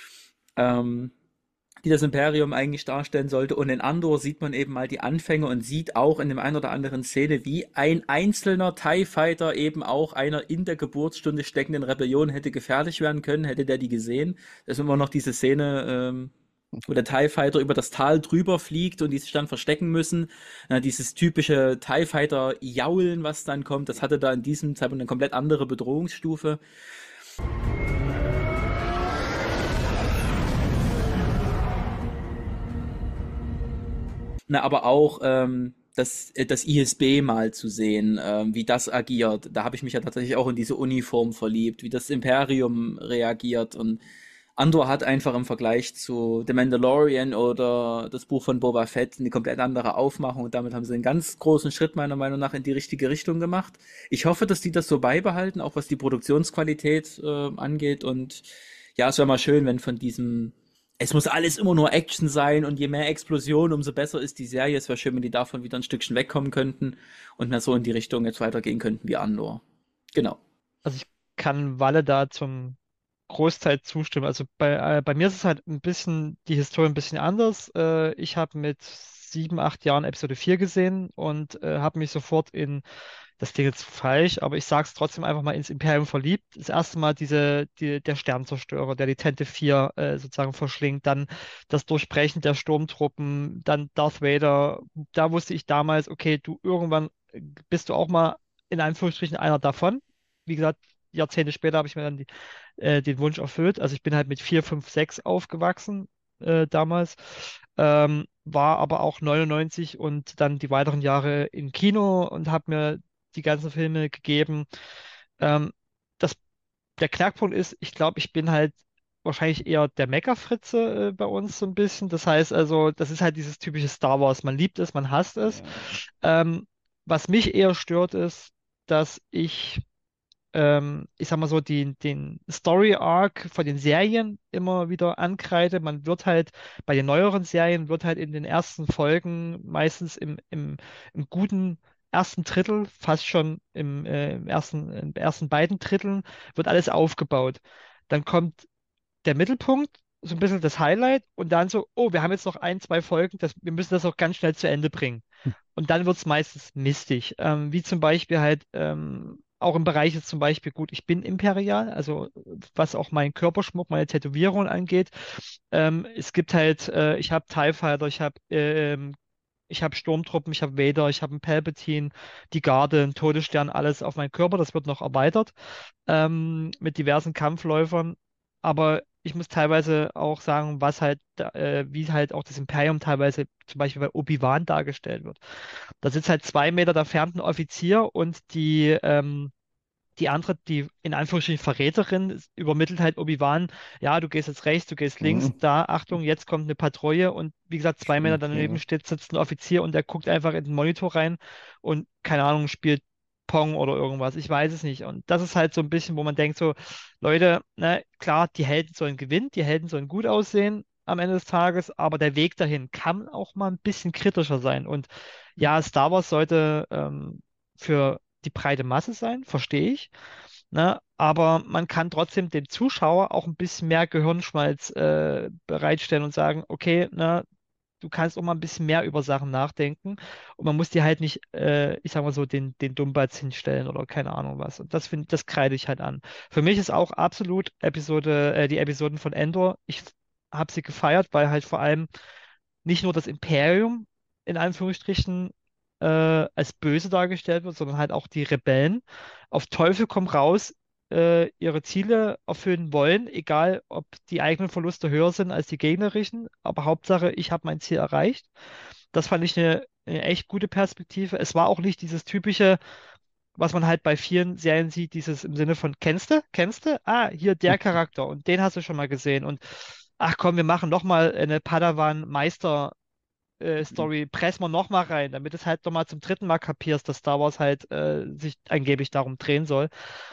Ähm, die das Imperium eigentlich darstellen sollte. Und in Andor sieht man eben mal die Anfänge und sieht auch in dem einen oder anderen Szene, wie ein einzelner TIE Fighter eben auch einer in der Geburtsstunde steckenden Rebellion hätte gefährlich werden können, hätte der die gesehen. Da ist immer noch diese Szene, ähm, wo der TIE Fighter über das Tal drüber fliegt und die sich dann verstecken müssen. Äh, dieses typische TIE Fighter Jaulen, was dann kommt, das hatte da in diesem Zeitpunkt eine komplett andere Bedrohungsstufe. Na, aber auch ähm, das, äh, das I S B mal zu sehen, ähm, wie das agiert. Da habe ich mich ja tatsächlich auch in diese Uniform verliebt, wie das Imperium reagiert. Und Andor hat einfach im Vergleich zu The Mandalorian oder das Buch von Boba Fett eine komplett andere Aufmachung. Und damit haben sie einen ganz großen Schritt meiner Meinung nach in die richtige Richtung gemacht. Ich hoffe, dass die das so beibehalten, auch was die Produktionsqualität äh, angeht. Und ja, es wäre mal schön, wenn von diesem es muss alles immer nur Action sein und je mehr Explosion, umso besser ist die Serie. Es wäre schön, wenn die davon wieder ein Stückchen wegkommen könnten und mehr so in die Richtung jetzt weitergehen könnten wie Andor. Genau.
Also ich kann Walle da zum Großteil zustimmen. Also bei, äh, bei mir ist es halt ein bisschen, die Historie ein bisschen anders. Äh, ich habe mit sieben, acht Jahren Episode vier gesehen und äh, habe mich sofort in, das klingt jetzt falsch, aber ich sage es trotzdem einfach mal ins Imperium verliebt. Das erste Mal diese, die, der Sternzerstörer, der die Tente vier äh, sozusagen verschlingt, dann das Durchbrechen der Sturmtruppen, dann Darth Vader. Da wusste ich damals, okay, du irgendwann äh, bist du auch mal in Anführungsstrichen einer davon. Wie gesagt, Jahrzehnte später habe ich mir dann die, äh, den Wunsch erfüllt. Also ich bin halt mit vier, fünf, sechs aufgewachsen äh, damals, ähm, war aber auch neunundneunzig und dann die weiteren Jahre im Kino und habe mir die ganzen Filme gegeben. Ähm, das, der Knackpunkt ist, ich glaube, ich bin halt wahrscheinlich eher der Meckerfritze äh, bei uns so ein bisschen. Das heißt also, das ist halt dieses typische Star Wars. Man liebt es, man hasst es.
Ja.
Ähm, was mich eher stört, ist, dass ich ähm, ich sag mal so, die, den Story Arc von den Serien immer wieder ankreide. Man wird halt bei den neueren Serien, wird halt in den ersten Folgen meistens im, im, im guten ersten Drittel, fast schon im, äh, im ersten, im ersten beiden Dritteln, wird alles aufgebaut. Dann kommt der Mittelpunkt so ein bisschen das Highlight und dann so, oh, wir haben jetzt noch ein, zwei Folgen, das, wir müssen das auch ganz schnell zu Ende bringen. Und dann wird es meistens mistig. Ähm, wie zum Beispiel halt, ähm, auch im Bereich jetzt zum Beispiel, gut, ich bin imperial, also was auch meinen Körperschmuck, meine Tätowierungen angeht. Ähm, es gibt halt, äh, ich habe TIE Fighter, ich habe ähm, ich habe Sturmtruppen, ich habe Vader, ich habe einen Palpatine, die Garde, einen Todesstern, alles auf meinen Körper. Das wird noch erweitert ähm, mit diversen Kampfläufern. Aber ich muss teilweise auch sagen, was halt, da- äh, wie halt auch das Imperium teilweise zum Beispiel bei Obi-Wan dargestellt wird. Da sitzt halt zwei Meter entfernt ein Offizier und die, ähm, die andere, die in Anführungsstrichen Verräterin, übermittelt halt Obi-Wan, ja, du gehst jetzt rechts, du gehst links,
Mhm.
da, Achtung, jetzt kommt eine Patrouille und wie gesagt, zwei Meter
Stimmt,
daneben
ja.
steht, sitzt ein Offizier und der guckt einfach in den Monitor rein und, keine Ahnung, spielt Pong oder irgendwas, ich weiß es nicht. Und das ist halt so ein bisschen, wo man denkt so, Leute, ne, klar, die Helden sollen gewinnen, die Helden sollen gut aussehen am Ende des Tages, aber der Weg dahin kann auch mal ein bisschen kritischer sein. Und ja, Star Wars sollte ähm, für die breite Masse sein, verstehe ich. Ne? Aber man kann trotzdem dem Zuschauer auch ein bisschen mehr Gehirnschmalz äh, bereitstellen und sagen, okay, ne, du kannst auch mal ein bisschen mehr über Sachen nachdenken und man muss dir halt nicht, äh, ich sag mal so, den, den Dummbatz hinstellen oder keine Ahnung was. Und das finde, das kreide ich halt an. Für mich ist auch absolut Episode, äh, die Episoden von Endor, ich habe sie gefeiert, weil halt vor allem nicht nur das Imperium in Anführungsstrichen äh, als böse dargestellt wird, sondern halt auch die Rebellen auf Teufel komm raus äh, ihre Ziele erfüllen wollen, egal ob die eigenen Verluste höher sind als die gegnerischen, aber Hauptsache, ich habe mein Ziel erreicht. Das fand ich eine, eine echt gute Perspektive. Es war auch nicht dieses typische, was man halt bei vielen Serien sieht, dieses im Sinne von, kennst du? Kennst du? Ah, hier der Charakter und den hast du schon mal gesehen und ach komm, wir machen noch mal eine Padawan-Meister- äh, Story pressen wir noch mal rein, damit es halt noch mal zum dritten Mal kapierst, dass Star Wars halt äh, sich angeblich darum drehen soll.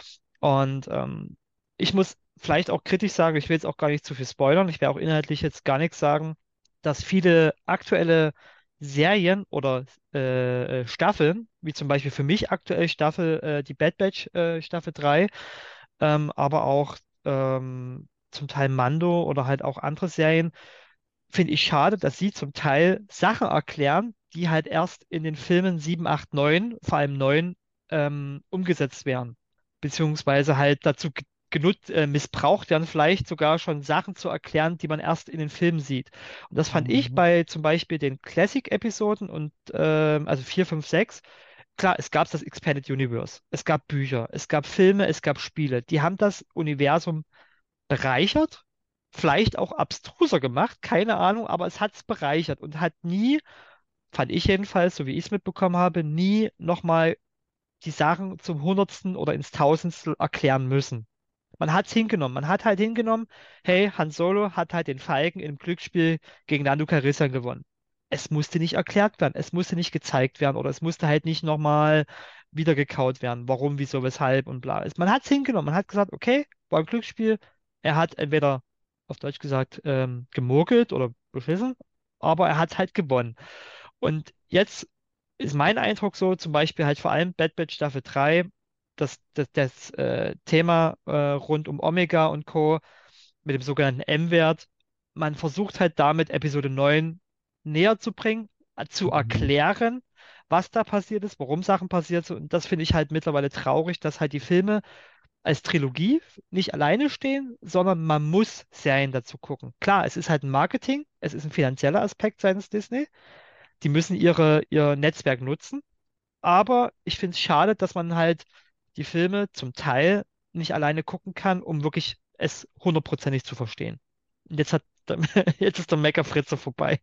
Und ähm, ich muss vielleicht auch kritisch sagen, ich will jetzt auch gar nicht zu viel spoilern, ich werde auch inhaltlich jetzt gar nichts sagen, dass viele aktuelle Serien oder äh, äh, Staffeln, wie zum Beispiel für mich aktuell Staffel, äh, die Bad Batch äh, Staffel drei, ähm, aber auch ähm, zum Teil Mando oder halt auch andere Serien, finde ich schade, dass sie zum Teil Sachen erklären, die halt erst in den Filmen sieben, acht, neun, vor allem neun, ähm, umgesetzt werden. Beziehungsweise halt dazu ge- genutzt, äh, missbraucht werden, vielleicht sogar schon Sachen zu erklären, die man erst in den Filmen sieht. Und das fand ich
Mhm.
bei zum Beispiel den Classic-Episoden und ähm, also vier, fünf, sechs. Klar, es gab das Expanded Universe, es gab Bücher, es gab Filme, es gab Spiele. Die haben das Universum bereichert, vielleicht auch abstruser gemacht, keine Ahnung, aber es hat es bereichert und hat nie, fand ich jedenfalls, so wie ich es mitbekommen habe, nie nochmal die Sachen zum Hundertsten oder ins Tausendstel erklären müssen. Man hat es hingenommen. Man hat halt hingenommen, hey, Han Solo hat halt den Falken im Glücksspiel gegen Lando Calrissian gewonnen. Es musste nicht erklärt werden, es musste nicht gezeigt werden oder es musste halt nicht nochmal wieder gekaut werden. Warum, wieso, weshalb und bla. Es- Man hat es hingenommen. Man hat gesagt, okay, war ein Glücksspiel. Er hat entweder, auf Deutsch gesagt, ähm, gemogelt oder beschissen, aber er hat halt gewonnen. Und jetzt ist mein Eindruck so, zum Beispiel halt vor allem Bad Batch Staffel drei, das, das, das äh, Thema äh, rund um Omega und Co. mit dem sogenannten M-Wert. Man versucht halt damit Episode neun näher zu bringen, äh, zu
Mhm.
erklären, was da passiert ist, warum Sachen passiert sind. Und das finde ich halt mittlerweile traurig, dass halt die Filme als Trilogie nicht alleine stehen, sondern man muss Serien dazu gucken. Klar, es ist halt ein Marketing, es ist ein finanzieller Aspekt seitens Disney. Die müssen ihre, ihr Netzwerk nutzen. Aber ich finde es schade, dass man halt die Filme zum Teil nicht alleine gucken kann, um wirklich es hundertprozentig zu verstehen. Und jetzt hat jetzt ist der Mecker-Fritze vorbei.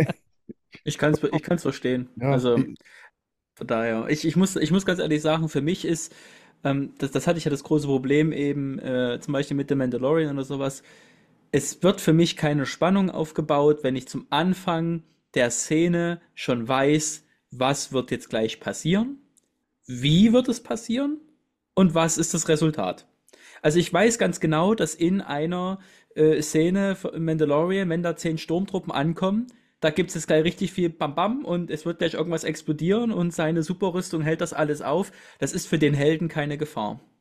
Ich kann es ich kann's verstehen.
Ja,
Also
ich,
von daher, ich, ich muss, ich muss ganz ehrlich sagen, für mich ist, ähm, das, das hatte ich ja das große Problem eben, äh, zum Beispiel mit The Mandalorian oder sowas. Es wird für mich keine Spannung aufgebaut, wenn ich zum Anfang der Szene schon weiß, was wird jetzt gleich passieren, wie wird es passieren und was ist das Resultat. Also ich weiß ganz genau, dass in einer äh, Szene im Mandalorian, wenn da zehn Sturmtruppen ankommen, da gibt es jetzt gleich richtig viel Bam Bam und es wird gleich irgendwas explodieren und seine Superrüstung hält das alles auf. Das ist für den Helden keine Gefahr.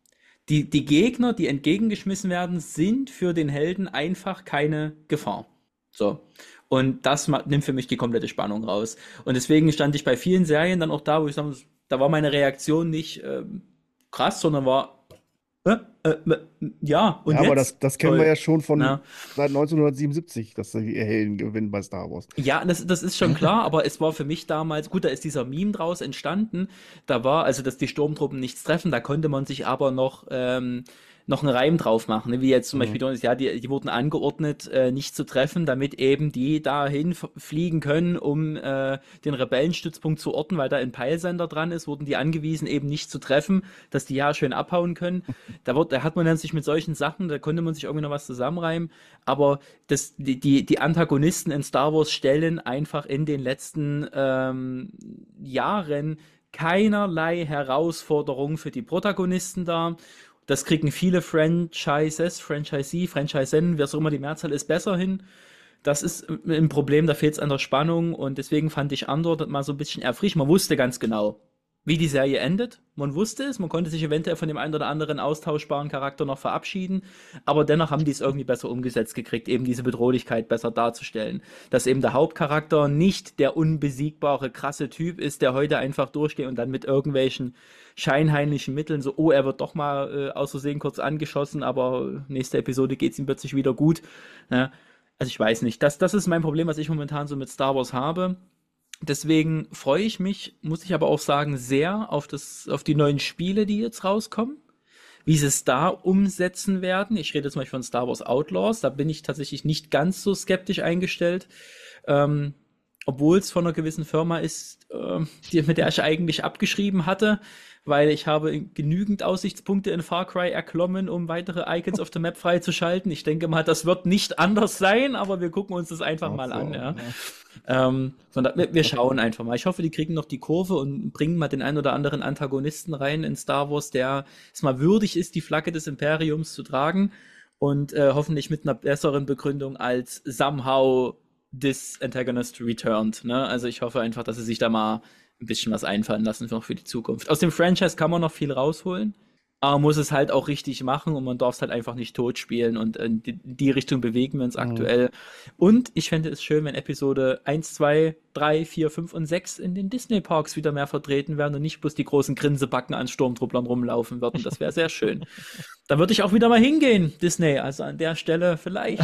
Die, die Gegner, die entgegengeschmissen werden, sind für den Helden einfach keine Gefahr. So. Und das ma- nimmt für mich die komplette Spannung raus. Und deswegen stand ich bei vielen Serien dann auch da, wo ich sage, da war meine Reaktion nicht ähm, krass, sondern war, äh, äh, äh, ja,
Ja,
und
aber das,
jetzt?
das kennen wir
Toll.
ja schon
Na?
von seit neunzehnhundertsiebenundsiebzig, dass die Helden gewinnen bei Star Wars.
Ja, das, das ist schon klar, aber es war für mich damals, gut, da ist dieser Meme draus entstanden, da war, also dass die Sturmtruppen nichts treffen, da konnte man sich aber noch, ähm, noch einen Reim drauf machen, ne? Wie jetzt zum
Mhm.
Beispiel, ja, die, die wurden angeordnet, äh, nicht zu treffen, damit eben die dahin f- fliegen können, um äh, den Rebellenstützpunkt zu orten, weil da ein Peilsender dran ist, wurden die angewiesen, eben nicht zu treffen, dass die ja schön abhauen können. Da, wird, da hat man dann sich mit solchen Sachen, da konnte man sich irgendwie noch was zusammenreimen, aber das, die, die, die Antagonisten in Star Wars stellen einfach in den letzten ähm, Jahren keinerlei Herausforderung für die Protagonisten dar. Das kriegen viele Franchises, Franchisee, Franchiseen, wer auch immer die Mehrzahl ist, besser hin. Das ist ein Problem, da fehlt es an der Spannung und deswegen fand ich Andor mal so ein bisschen erfrischend. Man wusste ganz genau, wie die Serie endet. Man wusste es, man konnte sich eventuell von dem einen oder anderen austauschbaren Charakter noch verabschieden, aber dennoch haben die es irgendwie besser umgesetzt gekriegt, eben diese Bedrohlichkeit besser darzustellen. Dass eben der Hauptcharakter nicht der unbesiegbare, krasse Typ ist, der heute einfach durchgeht und dann mit irgendwelchen scheinheimlichen Mitteln so, oh, er wird doch mal äh, aus Versehen kurz angeschossen, aber nächste Episode geht es ihm plötzlich wieder gut. Ja, also ich weiß nicht. Das, das ist mein Problem, was ich momentan so mit Star Wars habe. Deswegen freue ich mich, muss ich aber auch sagen, sehr auf das, auf die neuen Spiele, die jetzt rauskommen. Wie sie es da umsetzen werden. Ich rede zum Beispiel von Star Wars Outlaws. Da bin ich tatsächlich nicht ganz so skeptisch eingestellt. Ähm, obwohl es von einer gewissen Firma ist, äh, die, mit der ich eigentlich abgeschrieben hatte, weil ich habe genügend Aussichtspunkte in Far Cry erklommen, um weitere Icons auf der Map freizuschalten. Ich denke mal, das wird nicht anders sein, aber wir gucken uns das einfach
Ach
mal
so,
an. Ja.
ja.
Ähm, von da, wir, wir schauen einfach mal. Ich hoffe, die kriegen noch die Kurve und bringen mal den einen oder anderen Antagonisten rein in Star Wars, der es mal würdig ist, die Flagge des Imperiums zu tragen und äh, hoffentlich mit einer besseren Begründung als somehow this antagonist returned. Ne? Also ich hoffe einfach, dass sie sich da mal ein bisschen was einfallen lassen noch für die Zukunft. Aus dem Franchise kann man noch viel rausholen, aber man muss es halt auch richtig machen und man darf es halt einfach nicht tot spielen und in die, in die Richtung bewegen wir uns
Mhm.
aktuell. Und ich fände es schön, wenn Episode eins, zwei, drei, vier, fünf und sechs in den Disney-Parks wieder mehr vertreten werden und nicht bloß die großen Grinsebacken an Sturmtrupplern rumlaufen würden. Das wäre sehr schön. Da würde ich auch wieder mal hingehen, Disney. Also an der Stelle vielleicht,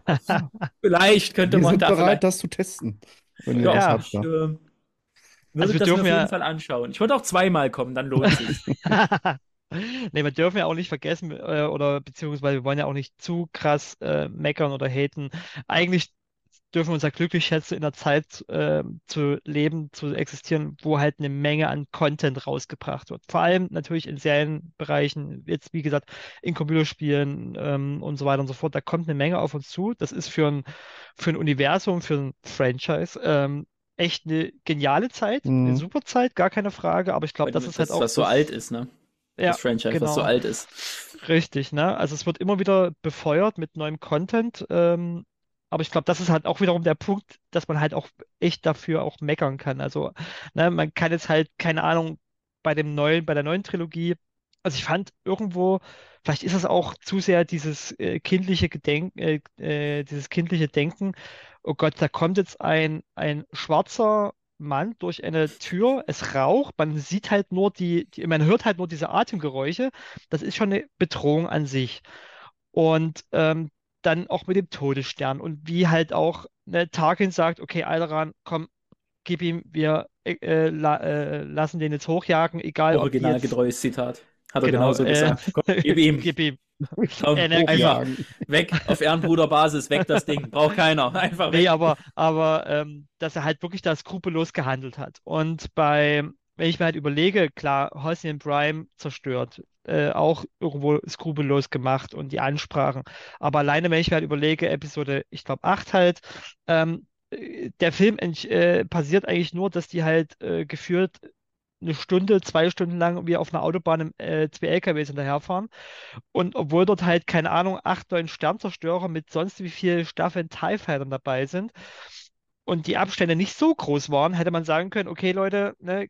vielleicht könnte
Wir
man
sind
da
bereit,
vielleicht,
das zu testen, wenn ihr
ja,
was
Ja,
habt.
ich
Da.
äh, würde
also wir
das mir
dürfen
auf jeden
ja,
Fall anschauen. Ich würde auch zweimal kommen, dann lohnt sich.
nee, wir dürfen ja auch nicht vergessen, äh, oder beziehungsweise wir wollen ja auch nicht zu krass äh, meckern oder haten. Eigentlich dürfen wir uns ja glücklich schätzen, in einer Zeit äh, zu leben, zu existieren, wo halt eine Menge an Content rausgebracht wird. Vor allem natürlich in Serienbereichen, jetzt wie gesagt, in Computerspielen ähm, und so weiter und so fort. Da kommt eine Menge auf uns zu. Das ist für ein, für ein Universum, für ein Franchise ähm, echt eine geniale Zeit, eine
Mhm.
super Zeit, gar keine Frage. Aber ich glaube, das
Und
ist halt
das,
auch
was so alt
das,
ist, ne? Das
ja,
Franchise, was so
genau.
alt ist.
Richtig, ne? Also es wird immer wieder befeuert mit neuem Content, ähm, aber ich glaube, das ist halt auch wiederum der Punkt, dass man halt auch echt dafür auch meckern kann. Also, ne, man kann jetzt halt, keine Ahnung, bei dem neuen, bei der neuen Trilogie, also ich fand irgendwo, vielleicht ist es auch zu sehr dieses äh, kindliche Gedenken, äh, äh, dieses kindliche Denken, oh Gott, da kommt jetzt ein, ein schwarzer Mann durch eine Tür, es raucht, man sieht halt nur die, die, man hört halt nur diese Atemgeräusche, das ist schon eine Bedrohung an sich. Und ähm, dann auch mit dem Todesstern und wie halt auch ne, Tarkin sagt, okay, Alderaan, komm, gib ihm, wir äh, äh, la, äh, lassen den jetzt hochjagen, egal ob die jetzt,
Originalgetreues Zitat. Hat er
genau,
genauso
äh,
gesagt. Komm, gib ihm.
gib ihm
Komm,
Energie.
einfach
Hochjagen.
weg. Auf Ehrenbruderbasis, weg das Ding. Braucht keiner. Einfach
Nee,
weg.
aber, aber ähm, dass er halt wirklich da skrupellos gehandelt hat. Und bei, wenn ich mir halt überlege, klar, Hosnian Prime zerstört, äh, auch irgendwo skrupellos gemacht und die Ansprachen. Aber alleine, wenn ich mir halt überlege, Episode, ich glaube, acht halt, ähm, äh, der Film entsch- äh, passiert eigentlich nur, dass die halt äh, geführt eine Stunde, zwei Stunden lang wie auf einer Autobahn im, äh, zwei L K Ws hinterherfahren. Und obwohl dort halt, keine Ahnung, acht, neun Sternzerstörer mit sonst wie viel Staffeln TIE Fightern dabei sind und die Abstände nicht so groß waren, hätte man sagen können, okay, Leute, ne,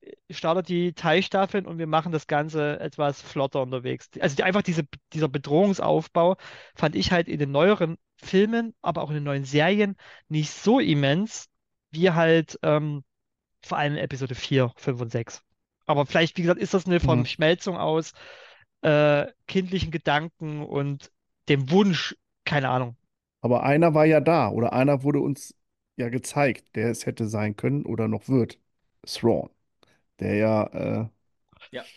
startet die Thai-Staffeln und wir machen das Ganze etwas flotter unterwegs. Also die, einfach diese, dieser Bedrohungsaufbau fand ich halt in den neueren Filmen, aber auch in den neuen Serien nicht so immens, wie halt ähm, vor allem in Episode vier, fünf und sechs. Aber vielleicht, wie gesagt, ist das eine
Mhm.
Verschmelzung aus äh, kindlichen Gedanken und dem Wunsch, keine Ahnung.
Aber einer war ja da oder einer wurde uns ja gezeigt, der es hätte sein können oder noch wird. Thrawn, der ja, äh,
Ja.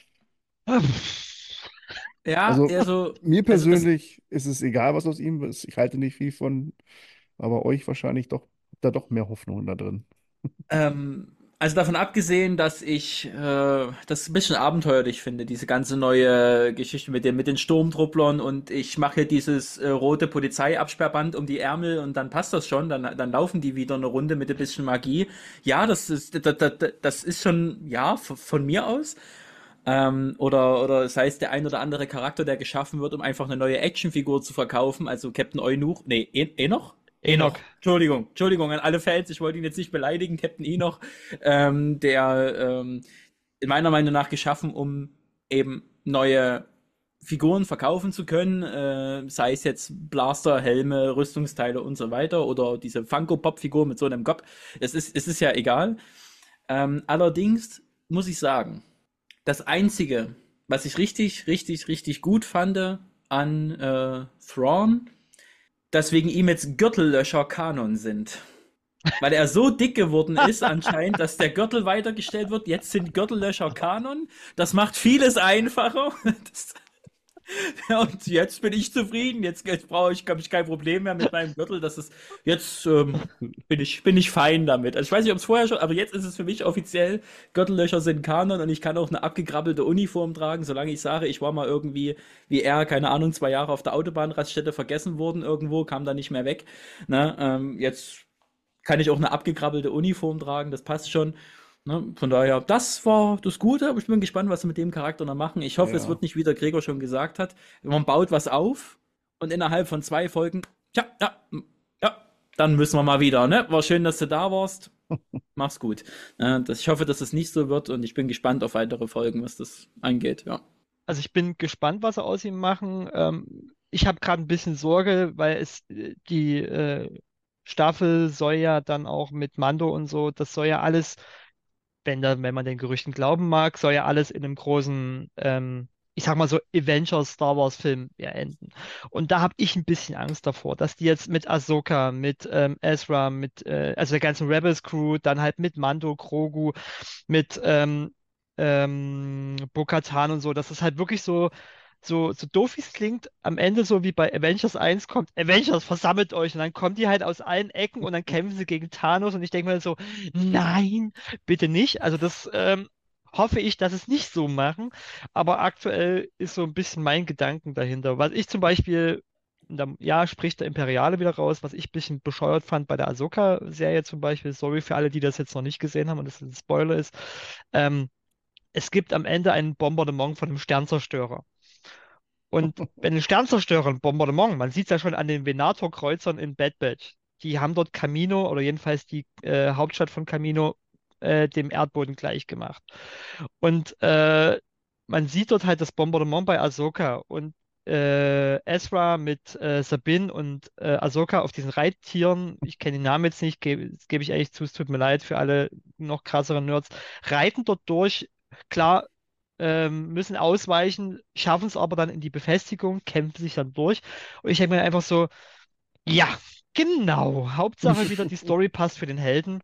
Ja,
also
also,
mir
also das,
persönlich ist es egal, was aus ihm ist. Ich halte nicht viel von, aber euch wahrscheinlich doch, habt da doch mehr Hoffnung da drin.
ähm, also davon abgesehen, dass ich äh, das ein bisschen abenteuerlich finde, diese ganze neue Geschichte mit den, mit den Sturmtrupplern und ich mache hier dieses äh, rote Polizeiabsperrband um die Ärmel und dann passt das schon, dann, dann laufen die wieder eine Runde mit ein bisschen Magie. Ja, das ist, das, das, das ist schon, ja, von, von mir aus. Ähm, oder, oder sei es der ein oder andere Charakter, der geschaffen wird, um einfach eine neue Actionfigur zu verkaufen. Also Captain Eunuch, nee, En Enoch?
Enoch.
Enoch. Entschuldigung, Entschuldigung an alle Fans, ich wollte ihn jetzt nicht beleidigen, Captain Enoch, ähm, der ähm, in meiner Meinung nach geschaffen, um eben neue Figuren verkaufen zu können, äh, sei es jetzt Blaster, Helme, Rüstungsteile und so weiter oder diese Funko-Pop-Figur mit so einem Kopf. Es ist, es ist ja egal. Ähm, allerdings muss ich sagen, das Einzige, was ich richtig, richtig, richtig gut fand an äh, Thrawn, dass wegen ihm jetzt Gürtellöscher Kanon sind. Weil er so dick geworden ist, anscheinend, dass der Gürtel weitergestellt wird. Jetzt sind Gürtellöscher Kanon. Das macht vieles einfacher. Das, ja, und jetzt bin ich zufrieden. Jetzt, jetzt brauche ich, glaube ich, kein Problem mehr mit meinem Gürtel. Das ist, jetzt ähm, bin ich, bin ich fein damit. Also ich weiß nicht, ob es vorher schon, aber jetzt ist es für mich offiziell, Gürtellöcher sind Kanon und ich kann auch eine abgekrabbelte Uniform tragen, solange ich sage, ich war mal irgendwie, wie er, keine Ahnung, zwei Jahre auf der Autobahnraststätte vergessen worden irgendwo, kam da nicht mehr weg. Ne? Ähm, jetzt kann ich auch eine abgekrabbelte Uniform tragen, das passt schon. Ne? Von daher, das war das Gute, aber ich bin gespannt, was sie mit dem Charakter noch machen. Ich hoffe, es
Ja,
wird nicht, wie der Gregor schon gesagt hat, man baut was auf und innerhalb von zwei Folgen, tja, ja, ja, dann müssen wir mal wieder, ne? War schön, dass du da warst. Mach's gut. Äh, das, ich hoffe, dass es nicht so wird und ich bin gespannt auf weitere Folgen, was das angeht, ja.
Also ich bin gespannt, was sie aus ihm machen. Ähm, ich habe gerade ein bisschen Sorge, weil es äh, die äh, Staffel soll ja dann auch mit Mando und so, das soll ja alles, wenn, da, wenn man den Gerüchten glauben mag, soll ja alles in einem großen, ähm, ich sag mal so, Avengers Star Wars Film ja enden. Und da habe ich ein bisschen Angst davor, dass die jetzt mit Ahsoka, mit ähm, Ezra, mit äh, also der ganzen Rebels Crew, dann halt mit Mando, Grogu, mit ähm, ähm, Bo-Katan und so, dass es halt wirklich so so, so doof wie es klingt, am Ende so wie bei Avengers eins kommt, Avengers, versammelt euch und dann kommen die halt aus allen Ecken und dann kämpfen sie gegen Thanos und ich denke mir so, nein, bitte nicht. Also das ähm, hoffe ich, dass es nicht so machen, aber aktuell ist so ein bisschen mein Gedanken dahinter. Was ich zum Beispiel, da, ja, spricht der Imperiale wieder raus, was ich ein bisschen bescheuert fand bei der Ahsoka-Serie zum Beispiel, sorry für alle, die das jetzt noch nicht gesehen haben und das ein Spoiler ist, ähm, es gibt am Ende ein Bombardement von einem Sternzerstörer. Und wenn ein Sternzerstörer, ein Bombardement, man sieht es ja schon an den Venator-Kreuzern in Bad Batch, die haben dort Kamino oder jedenfalls die äh, Hauptstadt von Kamino äh, dem Erdboden gleich gemacht. Und äh, man sieht dort halt das Bombardement bei Ahsoka und äh, Ezra mit äh, Sabine und äh, Ahsoka auf diesen Reittieren, ich kenne den Namen jetzt nicht, gebe geb ich ehrlich zu, es tut mir leid für alle noch krasseren Nerds, reiten dort durch. Klar, ähm, müssen ausweichen, schaffen es aber dann in die Befestigung, kämpfen sich dann durch. Und ich denke mir einfach so, ja, genau. Hauptsache wieder die Story passt für den Helden.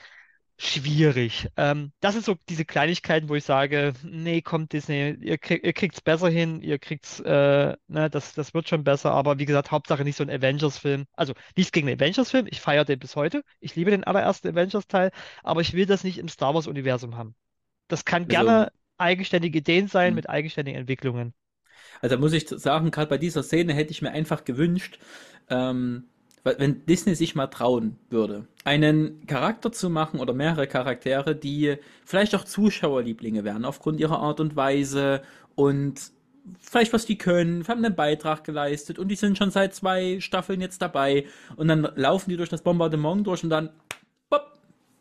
Schwierig. Ähm, das sind so diese Kleinigkeiten, wo ich sage, nee, kommt Disney, ihr, krieg, ihr kriegt's besser hin, ihr kriegt's, äh, ne, das, das wird schon besser, aber wie gesagt, Hauptsache nicht so ein Avengers-Film. Also nichts gegen den Avengers-Film, ich feiere den bis heute. Ich liebe den allerersten Avengers-Teil, aber ich will das nicht im Star Wars-Universum haben. Das kann
Also,
gerne eigenständige Ideen sein
hm.
mit eigenständigen Entwicklungen.
Also muss ich sagen, gerade bei dieser Szene hätte ich mir einfach gewünscht, ähm, wenn Disney sich mal trauen würde, einen Charakter zu machen oder mehrere Charaktere, die vielleicht auch Zuschauerlieblinge wären, aufgrund ihrer Art und Weise und vielleicht was die können, haben einen Beitrag geleistet und die sind schon seit zwei Staffeln jetzt dabei und dann laufen die durch das Bombardement durch und dann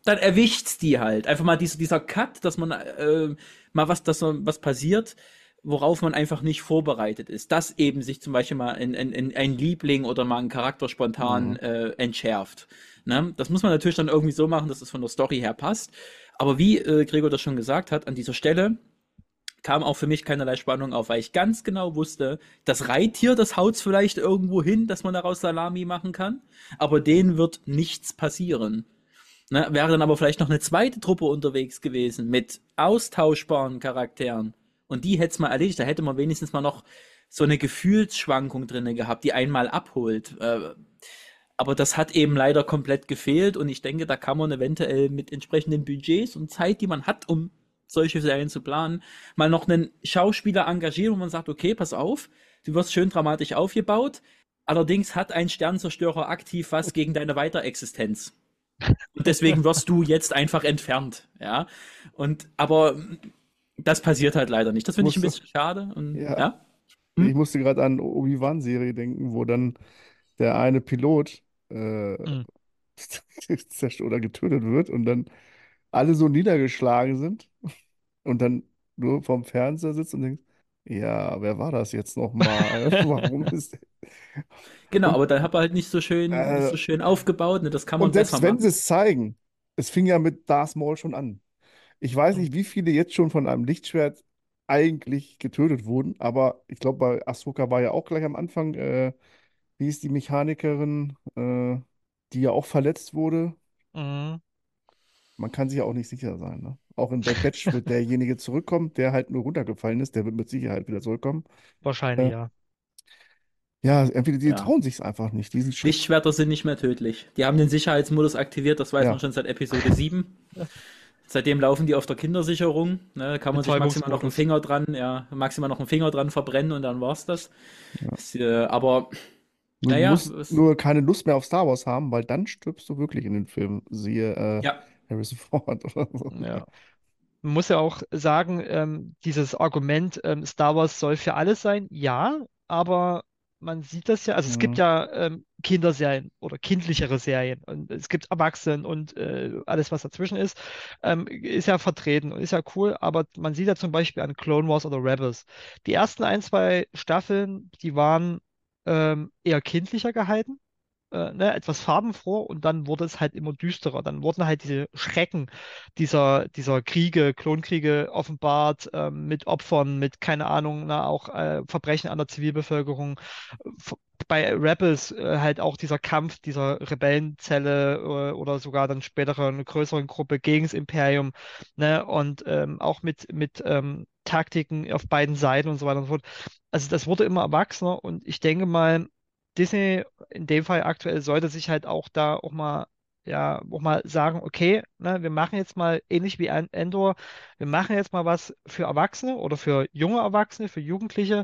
dann erwischt's die halt. Einfach mal dieser, dieser Cut, dass man äh, mal was, dass so was passiert, worauf man einfach nicht vorbereitet ist. Dass eben sich zum Beispiel mal ein, ein, ein Liebling oder mal ein Charakter spontan
Mhm.
äh, entschärft. Ne? Das muss man natürlich dann irgendwie so machen, dass es von der Story her passt. Aber wie äh, Gregor das schon gesagt hat, an dieser Stelle kam auch für mich keinerlei Spannung auf, weil ich ganz genau wusste, das Reittier, das haut's vielleicht irgendwo hin, dass man daraus Salami machen kann, aber denen wird nichts passieren. Ne? Wäre dann aber vielleicht noch eine zweite Truppe unterwegs gewesen mit austauschbaren Charakteren und die hätte es mal erledigt, da hätte man wenigstens mal noch so eine Gefühlsschwankung drinne gehabt, die einmal abholt. Äh, aber das hat eben leider komplett gefehlt und ich denke, da kann man eventuell mit entsprechenden Budgets und Zeit, die man hat, um solche Serien zu planen, mal noch einen Schauspieler engagieren, wo man sagt, okay, pass auf, du wirst schön dramatisch aufgebaut, allerdings hat ein Sternzerstörer aktiv was gegen deine Weiterexistenz. Und deswegen wirst du jetzt einfach entfernt, ja. Und aber das passiert halt leider nicht. Das finde ich ein
Musste,
bisschen schade. Und
ja,
ja.
ich
Hm?
musste gerade an Obi-Wan-Serie denken, wo dann der eine Pilot äh,
Hm.
zerstört oder getötet wird und dann alle so niedergeschlagen sind und dann nur vorm Fernseher sitzt und denkt, ja, wer war das jetzt nochmal? Warum ist der?
Genau,
Und,
aber da hat er halt nicht so schön, nicht
äh,
so schön aufgebaut. Ne? Das kann
und
man besser
selbst wenn sie
machen.
es zeigen, es fing ja mit Darth Maul schon an. Ich weiß
Hm.
nicht, wie viele jetzt schon von einem Lichtschwert eigentlich getötet wurden, aber ich glaube, bei Ahsoka war ja auch gleich am Anfang, äh, wie ist die Mechanikerin, äh, die ja auch verletzt wurde.
Mhm.
Man kann sich ja auch nicht sicher sein, ne? Auch in Bad Batch wird derjenige zurückkommen, der halt nur runtergefallen ist, der wird mit Sicherheit wieder zurückkommen.
Wahrscheinlich,
Äh,
ja.
ja, entweder die
Ja.
trauen sich es einfach nicht, diesen Schritt.
Lichtschwerter sind nicht mehr tödlich. Die haben den Sicherheitsmodus aktiviert, das weiß man
Ja,
schon seit Episode sieben. Seitdem laufen die auf der Kindersicherung. Ne, da kann man sich maximal noch einen
Betäubungsmodus.
Finger dran, ja, maximal noch einen Finger dran verbrennen und dann war's das.
ja.
Ist, äh, aber,
Du
naja,
musst
es,
nur keine Lust mehr auf Star Wars haben, weil dann stirbst du wirklich in den Filmen. Siehe äh,
ja,
Harrison Ford oder so.
Ja. Man muss ja auch sagen, ähm, dieses Argument, ähm, Star Wars soll für alles sein, ja, aber man sieht das ja, also es gibt
Mhm.
ja ähm, Kinderserien oder kindlichere Serien und es gibt Erwachsenen und äh, alles, was dazwischen ist, ähm, ist ja vertreten und ist ja cool, aber man sieht ja zum Beispiel an Clone Wars oder Rebels. Die ersten ein, zwei Staffeln, die waren ähm, eher kindlicher gehalten, äh, ne, etwas farbenfroh und dann wurde es halt immer düsterer. Dann wurden halt diese Schrecken dieser, dieser Kriege, Klonkriege offenbart, ähm, mit Opfern, mit, keine Ahnung, na, auch äh, Verbrechen an der Zivilbevölkerung. F- Bei Rebels äh, halt auch dieser Kampf dieser Rebellenzelle äh, oder sogar dann später eine größere Gruppe gegen das Imperium, ne, und ähm, auch mit, mit ähm, Taktiken auf beiden Seiten und so weiter und so fort. Also das wurde immer erwachsener und ich denke mal, Disney in dem Fall aktuell sollte sich halt auch da auch mal, ja, auch mal sagen, okay, ne, wir machen jetzt mal ähnlich wie An- Endor, wir machen jetzt mal was für Erwachsene oder für junge Erwachsene, für Jugendliche.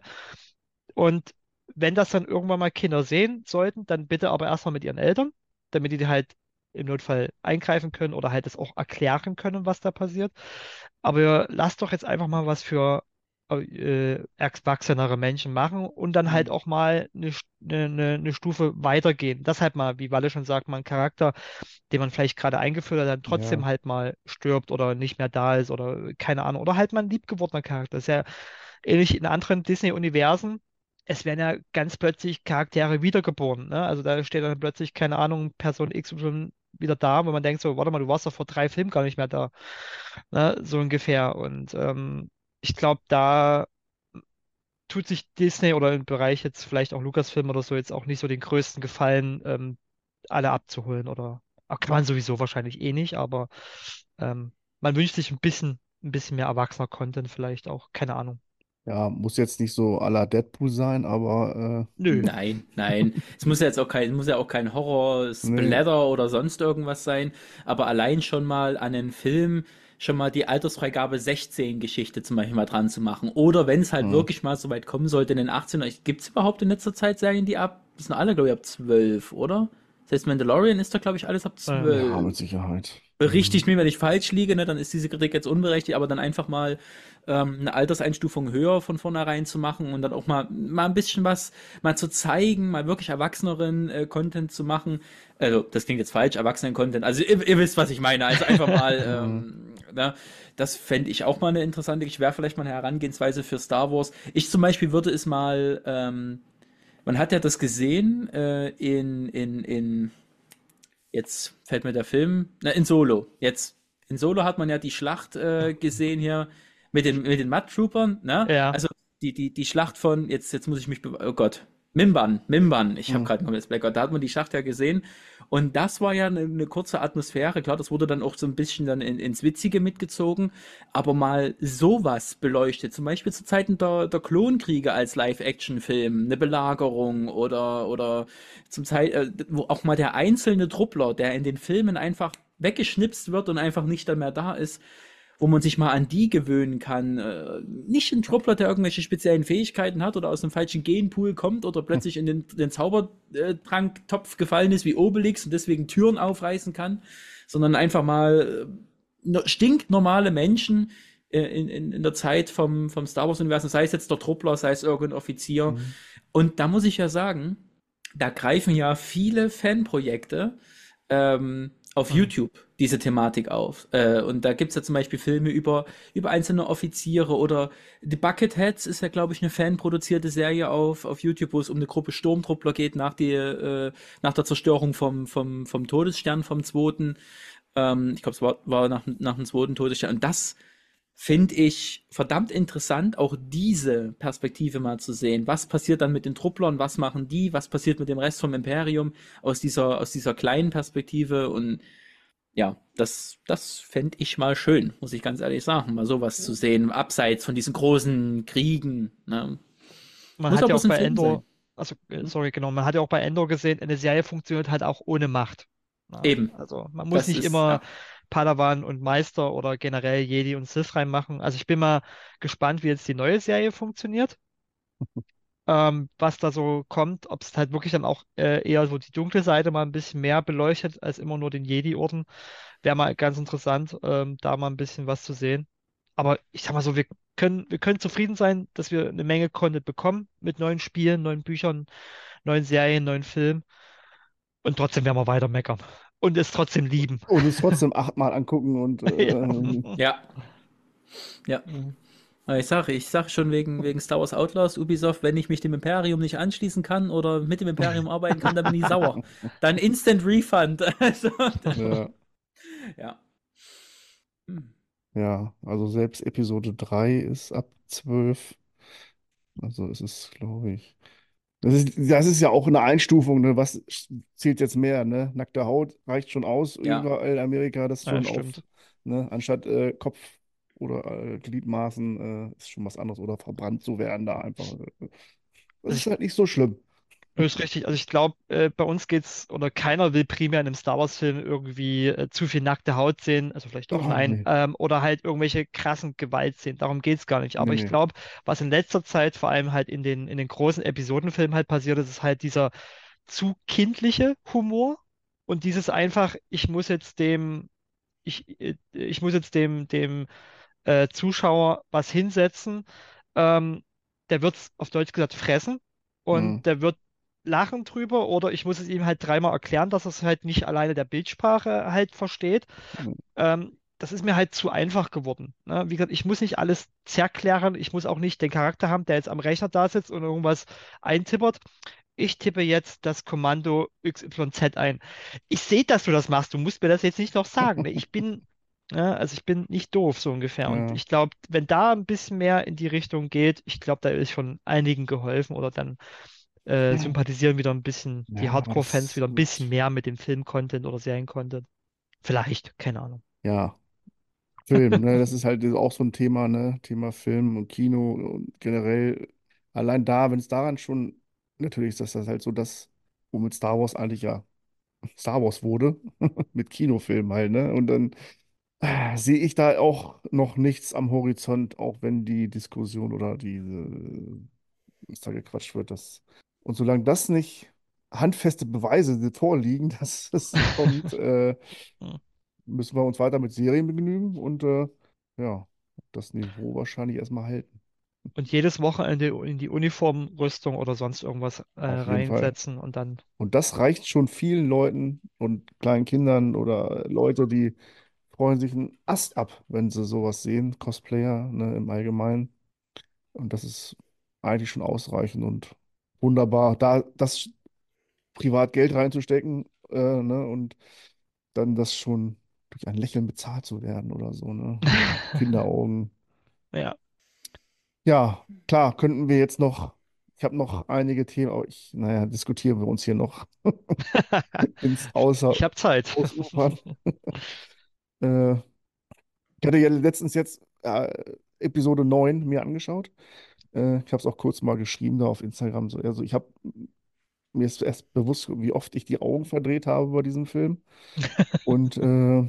Und wenn das dann irgendwann mal Kinder sehen sollten, dann bitte aber erstmal mit ihren Eltern, damit die halt im Notfall eingreifen können oder halt es auch erklären können, was da passiert. Aber lasst doch jetzt einfach mal was für äh, erwachsenere Menschen machen und dann halt
hm,
auch mal eine, St- eine, eine eine Stufe weitergehen. Das halt mal, wie Walle schon sagt, mal ein Charakter, den man vielleicht gerade eingeführt hat, dann
Ja,
trotzdem halt mal stirbt oder nicht mehr da ist oder keine Ahnung. Oder halt mal ein liebgewordener Charakter. Das ist ja ähnlich in anderen Disney-Universen. Es werden ja ganz plötzlich Charaktere wiedergeboren. Ne? Also da steht dann plötzlich, keine Ahnung, Person X Y wieder da, wo man denkt so, warte mal, du warst doch vor drei Filmen gar nicht mehr da. Ne? So ungefähr. Und ähm, ich glaube, da tut sich Disney oder im Bereich jetzt vielleicht auch Lucasfilm oder so jetzt auch nicht so den größten Gefallen, ähm, alle abzuholen. Oder auch kann man sowieso wahrscheinlich eh nicht, aber ähm, man wünscht sich ein bisschen, ein bisschen mehr erwachsener Content vielleicht auch. Keine Ahnung.
ja, muss jetzt nicht so à la Deadpool sein, aber
Nö.
nein, nein. Es muss ja jetzt auch kein, es muss ja auch kein Horror,
äh, nee,
Splatter oder sonst irgendwas sein, aber allein schon mal an einen Film schon mal die Altersfreigabe sechzehn Geschichte zum Beispiel mal dran zu machen. Oder wenn es halt
hm.
wirklich mal so weit kommen sollte in den achtzehner, gibt es überhaupt in letzter Zeit Serien, die ab, die sind alle, glaube ich, ab zwölf, oder? Das heißt, Mandalorian ist da, glaube ich, alles ab
Ähm,
Ja,
zwölf.
mit Sicherheit. Mhm.
Berichtigt mir, wenn ich falsch liege, ne, dann ist diese Kritik jetzt unberechtigt, aber dann einfach mal ähm, eine Alterseinstufung höher von vornherein zu machen und dann auch mal, mal ein bisschen was mal zu zeigen, mal wirklich erwachseneren äh, Content zu machen. Also, das klingt jetzt falsch, Erwachsenen-Content. Also, ihr, ihr wisst, was ich meine. Also, einfach mal,
Mhm.
ähm, ne, das fände ich auch mal eine interessante, ich wäre vielleicht mal eine Herangehensweise für Star Wars. Ich zum Beispiel würde es mal, ähm, man hat ja das gesehen äh, in, in, in Jetzt fällt mir der Film, na, in Solo. Jetzt, in Solo hat man ja die Schlacht äh, gesehen hier mit den, mit den Mud-Troopern, ne?
Ja,
Also die, die, die Schlacht von, jetzt, jetzt muss ich mich, be- oh Gott, Mimban, Mimban, ich habe
Mhm.
gerade noch das Blackout, da hat man die Schlacht ja gesehen und das war ja eine, eine kurze Atmosphäre, klar, das wurde dann auch so ein bisschen dann in, ins Witzige mitgezogen, aber mal sowas beleuchtet, zum Beispiel zu Zeiten der, der Klonkriege als Live-Action-Film, eine Belagerung oder, oder zum Teil, äh, wo auch mal der einzelne Truppler, der in den Filmen einfach weggeschnipst wird und einfach nicht dann mehr da ist, wo man sich mal an die gewöhnen kann. Äh, nicht ein Truppler, der irgendwelche speziellen Fähigkeiten hat oder aus einem falschen Genpool kommt oder plötzlich in den, den Zaubertranktopf gefallen ist wie Obelix und deswegen Türen aufreißen kann, sondern einfach mal äh, stinknormale Menschen äh, in, in, in der Zeit vom, vom Star Wars-Universum, sei es jetzt der Truppler, sei es irgendein Offizier.
Mhm.
Und da muss ich ja sagen, da greifen ja viele Fanprojekte ähm, auf
hm.
YouTube diese Thematik auf. Äh, und da gibt es ja zum Beispiel Filme über, über einzelne Offiziere oder The Bucketheads ist ja, glaube ich, eine fanproduzierte Serie auf, auf YouTube, wo es um eine Gruppe Sturmtruppler geht nach, die, äh, nach der Zerstörung vom, vom, vom Todesstern, vom zweiten. Ähm, ich glaube, es war, war nach, nach dem zweiten Todesstern. Und das finde ich verdammt interessant, auch diese Perspektive mal zu sehen. Was passiert dann mit den Trupplern? Was machen die? Was passiert mit dem Rest vom Imperium aus dieser, aus dieser kleinen Perspektive? Und ja, das, das fände ich mal schön, muss ich ganz ehrlich sagen, mal sowas zu sehen, abseits von diesen großen Kriegen. Ne?
Man
Muss
hat
auch
ja auch
bloß ein
bei
Film sein.
Endor, also äh, sorry, genau, man hat ja auch bei Endor gesehen, eine Serie funktioniert halt auch ohne Macht. Ja,
Eben.
also man muss
Das
nicht
ist,
immer
ja,
Padawan und Meister oder generell Jedi und Sith reinmachen. Also ich bin mal gespannt, wie jetzt die neue Serie funktioniert, ähm, was da so kommt, ob es halt wirklich dann auch äh, eher so die dunkle Seite mal ein bisschen mehr beleuchtet als immer nur den Jedi-Orden. Wäre mal ganz interessant, ähm, da mal ein bisschen was zu sehen. Aber ich sag mal so, wir können, wir können zufrieden sein, dass wir eine Menge Content bekommen mit neuen Spielen, neuen Büchern, neuen Serien, neuen Filmen. Und trotzdem werden wir weiter meckern. Und es trotzdem lieben.
Und es trotzdem achtmal angucken und
Ja.
äh,
ja, ja. Ich sage, ich sag schon wegen, wegen Star Wars Outlaws, Ubisoft, wenn ich mich dem Imperium nicht anschließen kann oder mit dem Imperium arbeiten kann, dann bin ich sauer. Dann Instant Refund. Also,
ja,
ja. Hm.
ja, also selbst Episode drei ist ab zwölf. Also es ist, glaube ich. Das ist, das ist ja auch eine Einstufung, ne? Was zählt jetzt mehr, ne? Nackte Haut reicht schon aus,
Ja,
überall in Amerika das
Ja,
schon auf,
stimmt.
ne? Anstatt äh, Kopf oder äh, Gliedmaßen äh, ist schon was anderes oder verbrannt zu werden da einfach. äh, Das
Also
ist
ich
halt nicht so schlimm.
Das ist richtig. Also ich glaube, äh, bei uns geht's, oder keiner will primär in einem Star Wars-Film irgendwie äh, zu viel nackte Haut sehen, also vielleicht doch,
Oh,
nein,
nee.
ähm, oder halt irgendwelche krassen Gewaltszenen. Darum geht's gar nicht.
Nee,
Aber ich
nee.
glaube, was in letzter Zeit vor allem halt in den, in den großen Episodenfilmen halt passiert ist, ist halt dieser zu kindliche Humor und dieses einfach, ich muss jetzt dem, ich, äh, ich muss jetzt dem, dem äh, Zuschauer was hinsetzen. Ähm, Der wird es auf Deutsch gesagt fressen und
Hm.
der wird lachen drüber oder ich muss es ihm halt dreimal erklären, dass er es halt nicht alleine der Bildsprache halt versteht.
Hm.
Ähm, das ist mir halt zu einfach geworden. Ne? Wie gesagt, ich muss nicht alles zerklären, ich muss auch nicht den Charakter haben, der jetzt am Rechner da sitzt und irgendwas eintippert. Ich tippe jetzt das Kommando X Y Z ein. Ich sehe, dass du das machst. Du musst mir das jetzt nicht noch sagen. Ne? Ich bin, ja, also ich bin nicht doof, so ungefähr. Und
Ja.
ich glaube, wenn da ein bisschen mehr in die Richtung geht, ich glaube, da ist schon einigen geholfen oder dann äh, sympathisieren wieder ein bisschen die
Ja, aber
Hardcore-Fans
das,
wieder ein bisschen
gut.
mehr mit dem Film-Content oder Serien-Content. Vielleicht, keine Ahnung.
Ja, Film, ne? Das ist halt auch so ein Thema, ne? Thema Film und Kino und generell. Allein da, wenn es daran schon, natürlich ist das, das halt so das, womit Star Wars eigentlich ja Star Wars wurde, mit Kinofilmen halt, ne? Und dann äh, sehe ich da auch noch nichts am Horizont, auch wenn die Diskussion oder diese, was da gequatscht wird, das. Und solange das nicht handfeste Beweise vorliegen, dass es kommt, äh,
Hm.
müssen wir uns weiter mit Serien begnügen und äh, ja, das Niveau wahrscheinlich erstmal halten.
Und jedes Wochenende in die Uniformrüstung oder sonst irgendwas äh,
Auf jeden Fall.
reinsetzen und dann,
Und das reicht schon vielen Leuten und kleinen Kindern oder Leute, die freuen sich einen Ast ab, wenn sie sowas sehen, Cosplayer, ne, im Allgemeinen. Und das ist eigentlich schon ausreichend und wunderbar. Da das privat Geld reinzustecken, äh, ne, und dann das schon durch ein Lächeln bezahlt zu werden oder so, ne? Kinderaugen.
ja.
Ja, klar, könnten wir jetzt noch, ich habe noch einige Themen, aber ich, naja, diskutieren wir uns hier noch ins Außer,
Ich habe Zeit.
Ausufern. Äh, Ich hatte ja letztens jetzt äh, Episode neun mir angeschaut. Äh, ich habe es auch kurz mal geschrieben da auf Instagram. So, also ich habe mir ist erst bewusst, wie oft ich die Augen verdreht habe bei diesem Film. Und äh,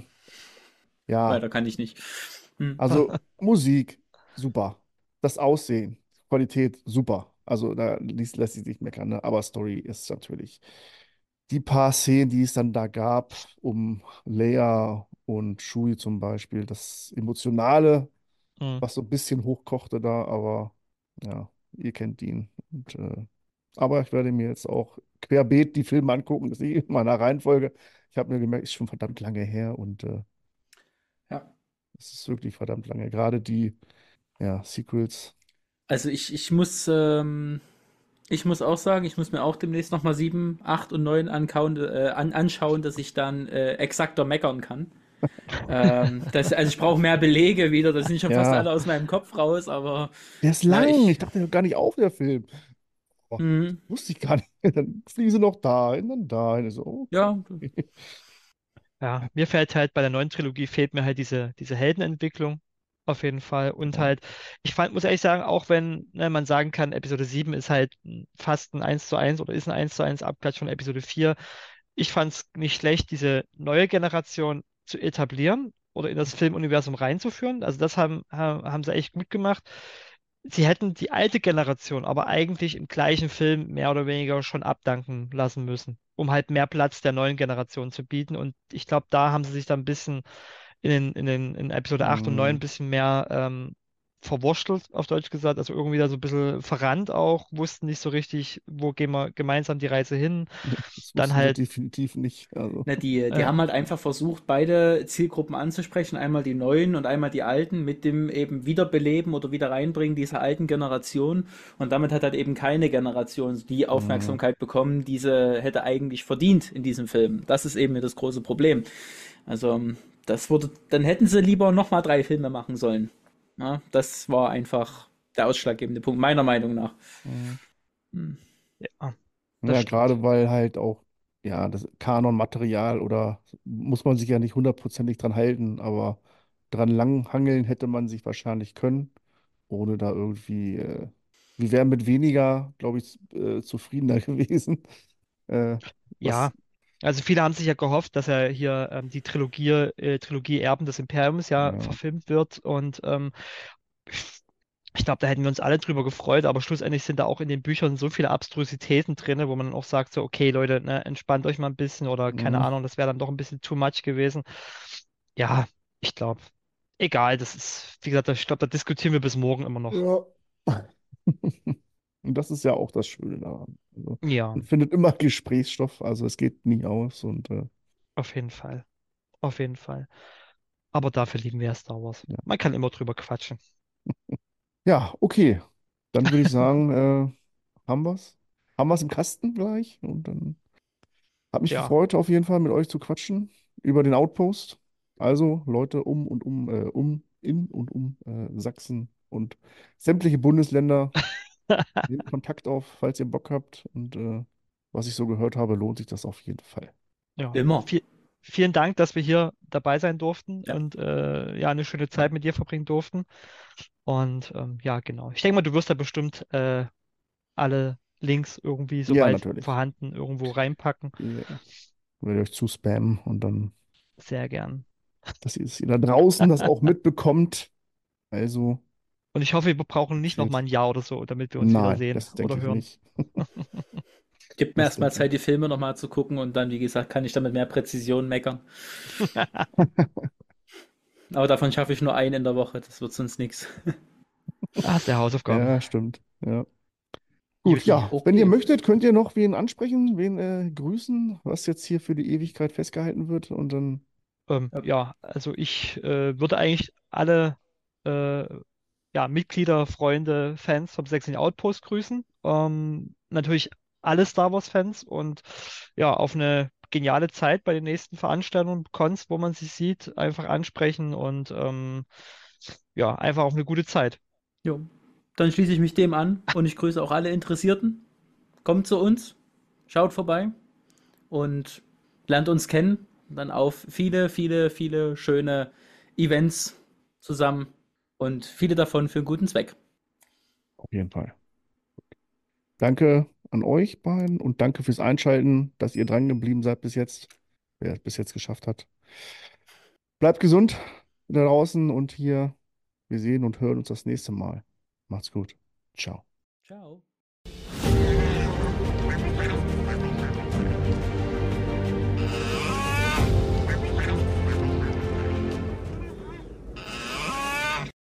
ja,
Weiter kann ich nicht. Hm.
also Musik, super. Das Aussehen, Qualität, super. Also da ließ, lässt sich nicht meckern, ne? Aber Story ist natürlich die paar Szenen, die es dann da gab, um Leia und Chewie zum Beispiel, das Emotionale,
Hm.
was so ein bisschen hochkochte da, aber ja, ihr kennt ihn. Und, äh, aber ich werde mir jetzt auch querbeet die Filme angucken, das ist nicht in meiner Reihenfolge. Ich habe mir gemerkt, ist schon verdammt lange her und äh,
Ja.
es ist wirklich verdammt lange. Gerade die ja, Sequels.
Also ich, ich muss, ähm, ich muss auch sagen, ich muss mir auch demnächst nochmal sieben, acht und neun ankauen, äh, an, anschauen, dass ich dann äh, exakter meckern kann. Ähm, das, also ich brauche mehr Belege wieder, das sind schon fast
Ja,
alle aus meinem Kopf raus, aber
der ist
na,
lang. Ich
ich,
dachte gar nicht auf, der Film. Oh,
mh,
wusste ich gar nicht. Dann fliegen sie noch dahin, dann dahin. Ich so,
ja,
okay.
Ja, mir fällt halt bei der neuen Trilogie fehlt mir halt diese, diese Heldenentwicklung auf jeden Fall. Und
Ja.
halt, ich fand, muss ehrlich sagen, auch wenn ne, man sagen kann, Episode sieben ist halt m, fast ein eins zu eins oder ist ein eins zu eins Abklatsch von Episode vier. Ich fand es nicht schlecht, diese neue Generation zu etablieren oder in das Filmuniversum reinzuführen. Also das haben, haben, haben sie echt gut gemacht. Sie hätten die alte Generation aber eigentlich im gleichen Film mehr oder weniger schon abdanken lassen müssen, um halt mehr Platz der neuen Generation zu bieten. Und ich glaube, da haben sie sich dann ein bisschen in den, in den, in Episode acht und neun
Hm,
ein bisschen mehr ähm, verwurstelt, auf Deutsch gesagt, also irgendwie da so ein bisschen verrannt auch, wussten nicht so richtig, wo gehen wir gemeinsam die Reise hin.
nee, das
Dann
wussten sie
halt,
definitiv nicht. Also,
na, die, die
äh,
haben halt einfach versucht, beide Zielgruppen anzusprechen, einmal die neuen und einmal die alten, mit dem eben Wiederbeleben oder wieder reinbringen dieser alten Generation. Und damit hat halt eben keine Generation die
hm,
Aufmerksamkeit bekommen, die sie hätte eigentlich verdient in diesem Film. Das ist eben das große Problem. Also, das wurde, dann hätten sie lieber nochmal drei Filme machen sollen. Ja, das war einfach der ausschlaggebende Punkt, meiner Meinung nach.
hm.
Hm.
ja, das
Ja,
stimmt.
gerade weil halt auch, ja, das Kanonmaterial oder muss man sich ja nicht hundertprozentig dran halten, aber dran langhangeln hätte man sich wahrscheinlich können, ohne da irgendwie, äh, wir wären mit weniger, glaube ich, äh, zufriedener gewesen. Äh, was,
Ja, also viele haben sich ja gehofft, dass er hier ähm, die Trilogie, äh, Trilogie Erben des Imperiums ja
ja,
verfilmt wird und ähm, ich glaube, da hätten wir uns alle drüber gefreut, aber schlussendlich sind da auch in den Büchern so viele Abstrusitäten drin, wo man dann auch sagt, so, okay, Leute, ne, entspannt euch mal ein bisschen oder keine
mhm,
Ahnung, das wäre dann doch ein bisschen too much gewesen. Ja, ich glaube, egal, das ist, wie gesagt, ich glaube, da diskutieren wir bis morgen immer noch.
ja. Und das ist ja auch das Schöne daran. Also,
Ja,
man findet immer Gesprächsstoff, also es geht nie aus und äh,
auf jeden Fall. Auf jeden Fall. Aber dafür lieben wir ja Star Wars.
ja.
Man kann immer drüber quatschen.
Ja, okay. Dann würde ich sagen, äh, haben wir's. Haben wir's im Kasten gleich und dann. Hat mich
Ja,
gefreut, auf jeden Fall mit euch zu quatschen über den Outpost. Also Leute um und um, äh, um, in und um äh, Sachsen und sämtliche Bundesländer. Nehmt Kontakt auf, falls ihr Bock habt. Und äh, was ich so gehört habe, lohnt sich das auf jeden Fall.
ja.
Immer.
Viel, vielen Dank, dass wir hier dabei sein durften
Ja.
und äh, ja, eine schöne Zeit mit dir verbringen durften. Und ähm, ja, genau. Ich denke mal, du wirst da bestimmt äh, alle Links irgendwie,
Ja,
sobald
natürlich.
vorhanden, irgendwo reinpacken.
Die werde ich euch zuspammen und dann,
Sehr gern.
dass ihr es ihr da draußen das auch mitbekommt. Also
Und ich hoffe, wir brauchen nicht noch mal
erzählt.
ein Jahr oder so, damit wir uns
Nein,
wiedersehen
das denke
oder
ich
hören.
nicht.
Gibt mir
Das
erstmal
denke
Zeit,
ich.
die Filme nochmal zu gucken und dann, wie gesagt, kann ich dann mit mehr Präzision meckern. Aber davon schaffe ich nur einen in der Woche, das wird sonst nichts.
Ah, ist der Hausaufgaben.
Ja, stimmt. Ja. Gut,
Juti.
ja, wenn ihr
Okay.
möchtet, könnt ihr noch wen ansprechen, wen äh, grüßen, was jetzt hier für die Ewigkeit festgehalten wird. Und dann,
Ähm,
Ja.
ja, also ich äh, würde eigentlich alle äh, ja, Mitglieder, Freunde, Fans vom sächsischen Outpost grüßen. Ähm, natürlich alle Star Wars-Fans und ja, auf eine geniale Zeit bei den nächsten Veranstaltungen, Cons, wo man sich sieht, einfach ansprechen und ähm, ja, einfach auf eine gute Zeit.
Jo. Dann schließe ich mich dem an und ich grüße auch alle Interessierten. Kommt zu uns, schaut vorbei und lernt uns kennen. Und dann auf viele, viele, viele schöne Events zusammen und viele davon für einen guten Zweck.
auf jeden Fall. Danke an euch beiden und danke fürs Einschalten, dass ihr dran geblieben seid bis jetzt, wer es bis jetzt geschafft hat. Bleibt gesund da draußen und hier, wir sehen und hören uns das nächste Mal. Macht's gut. Ciao.
Ciao.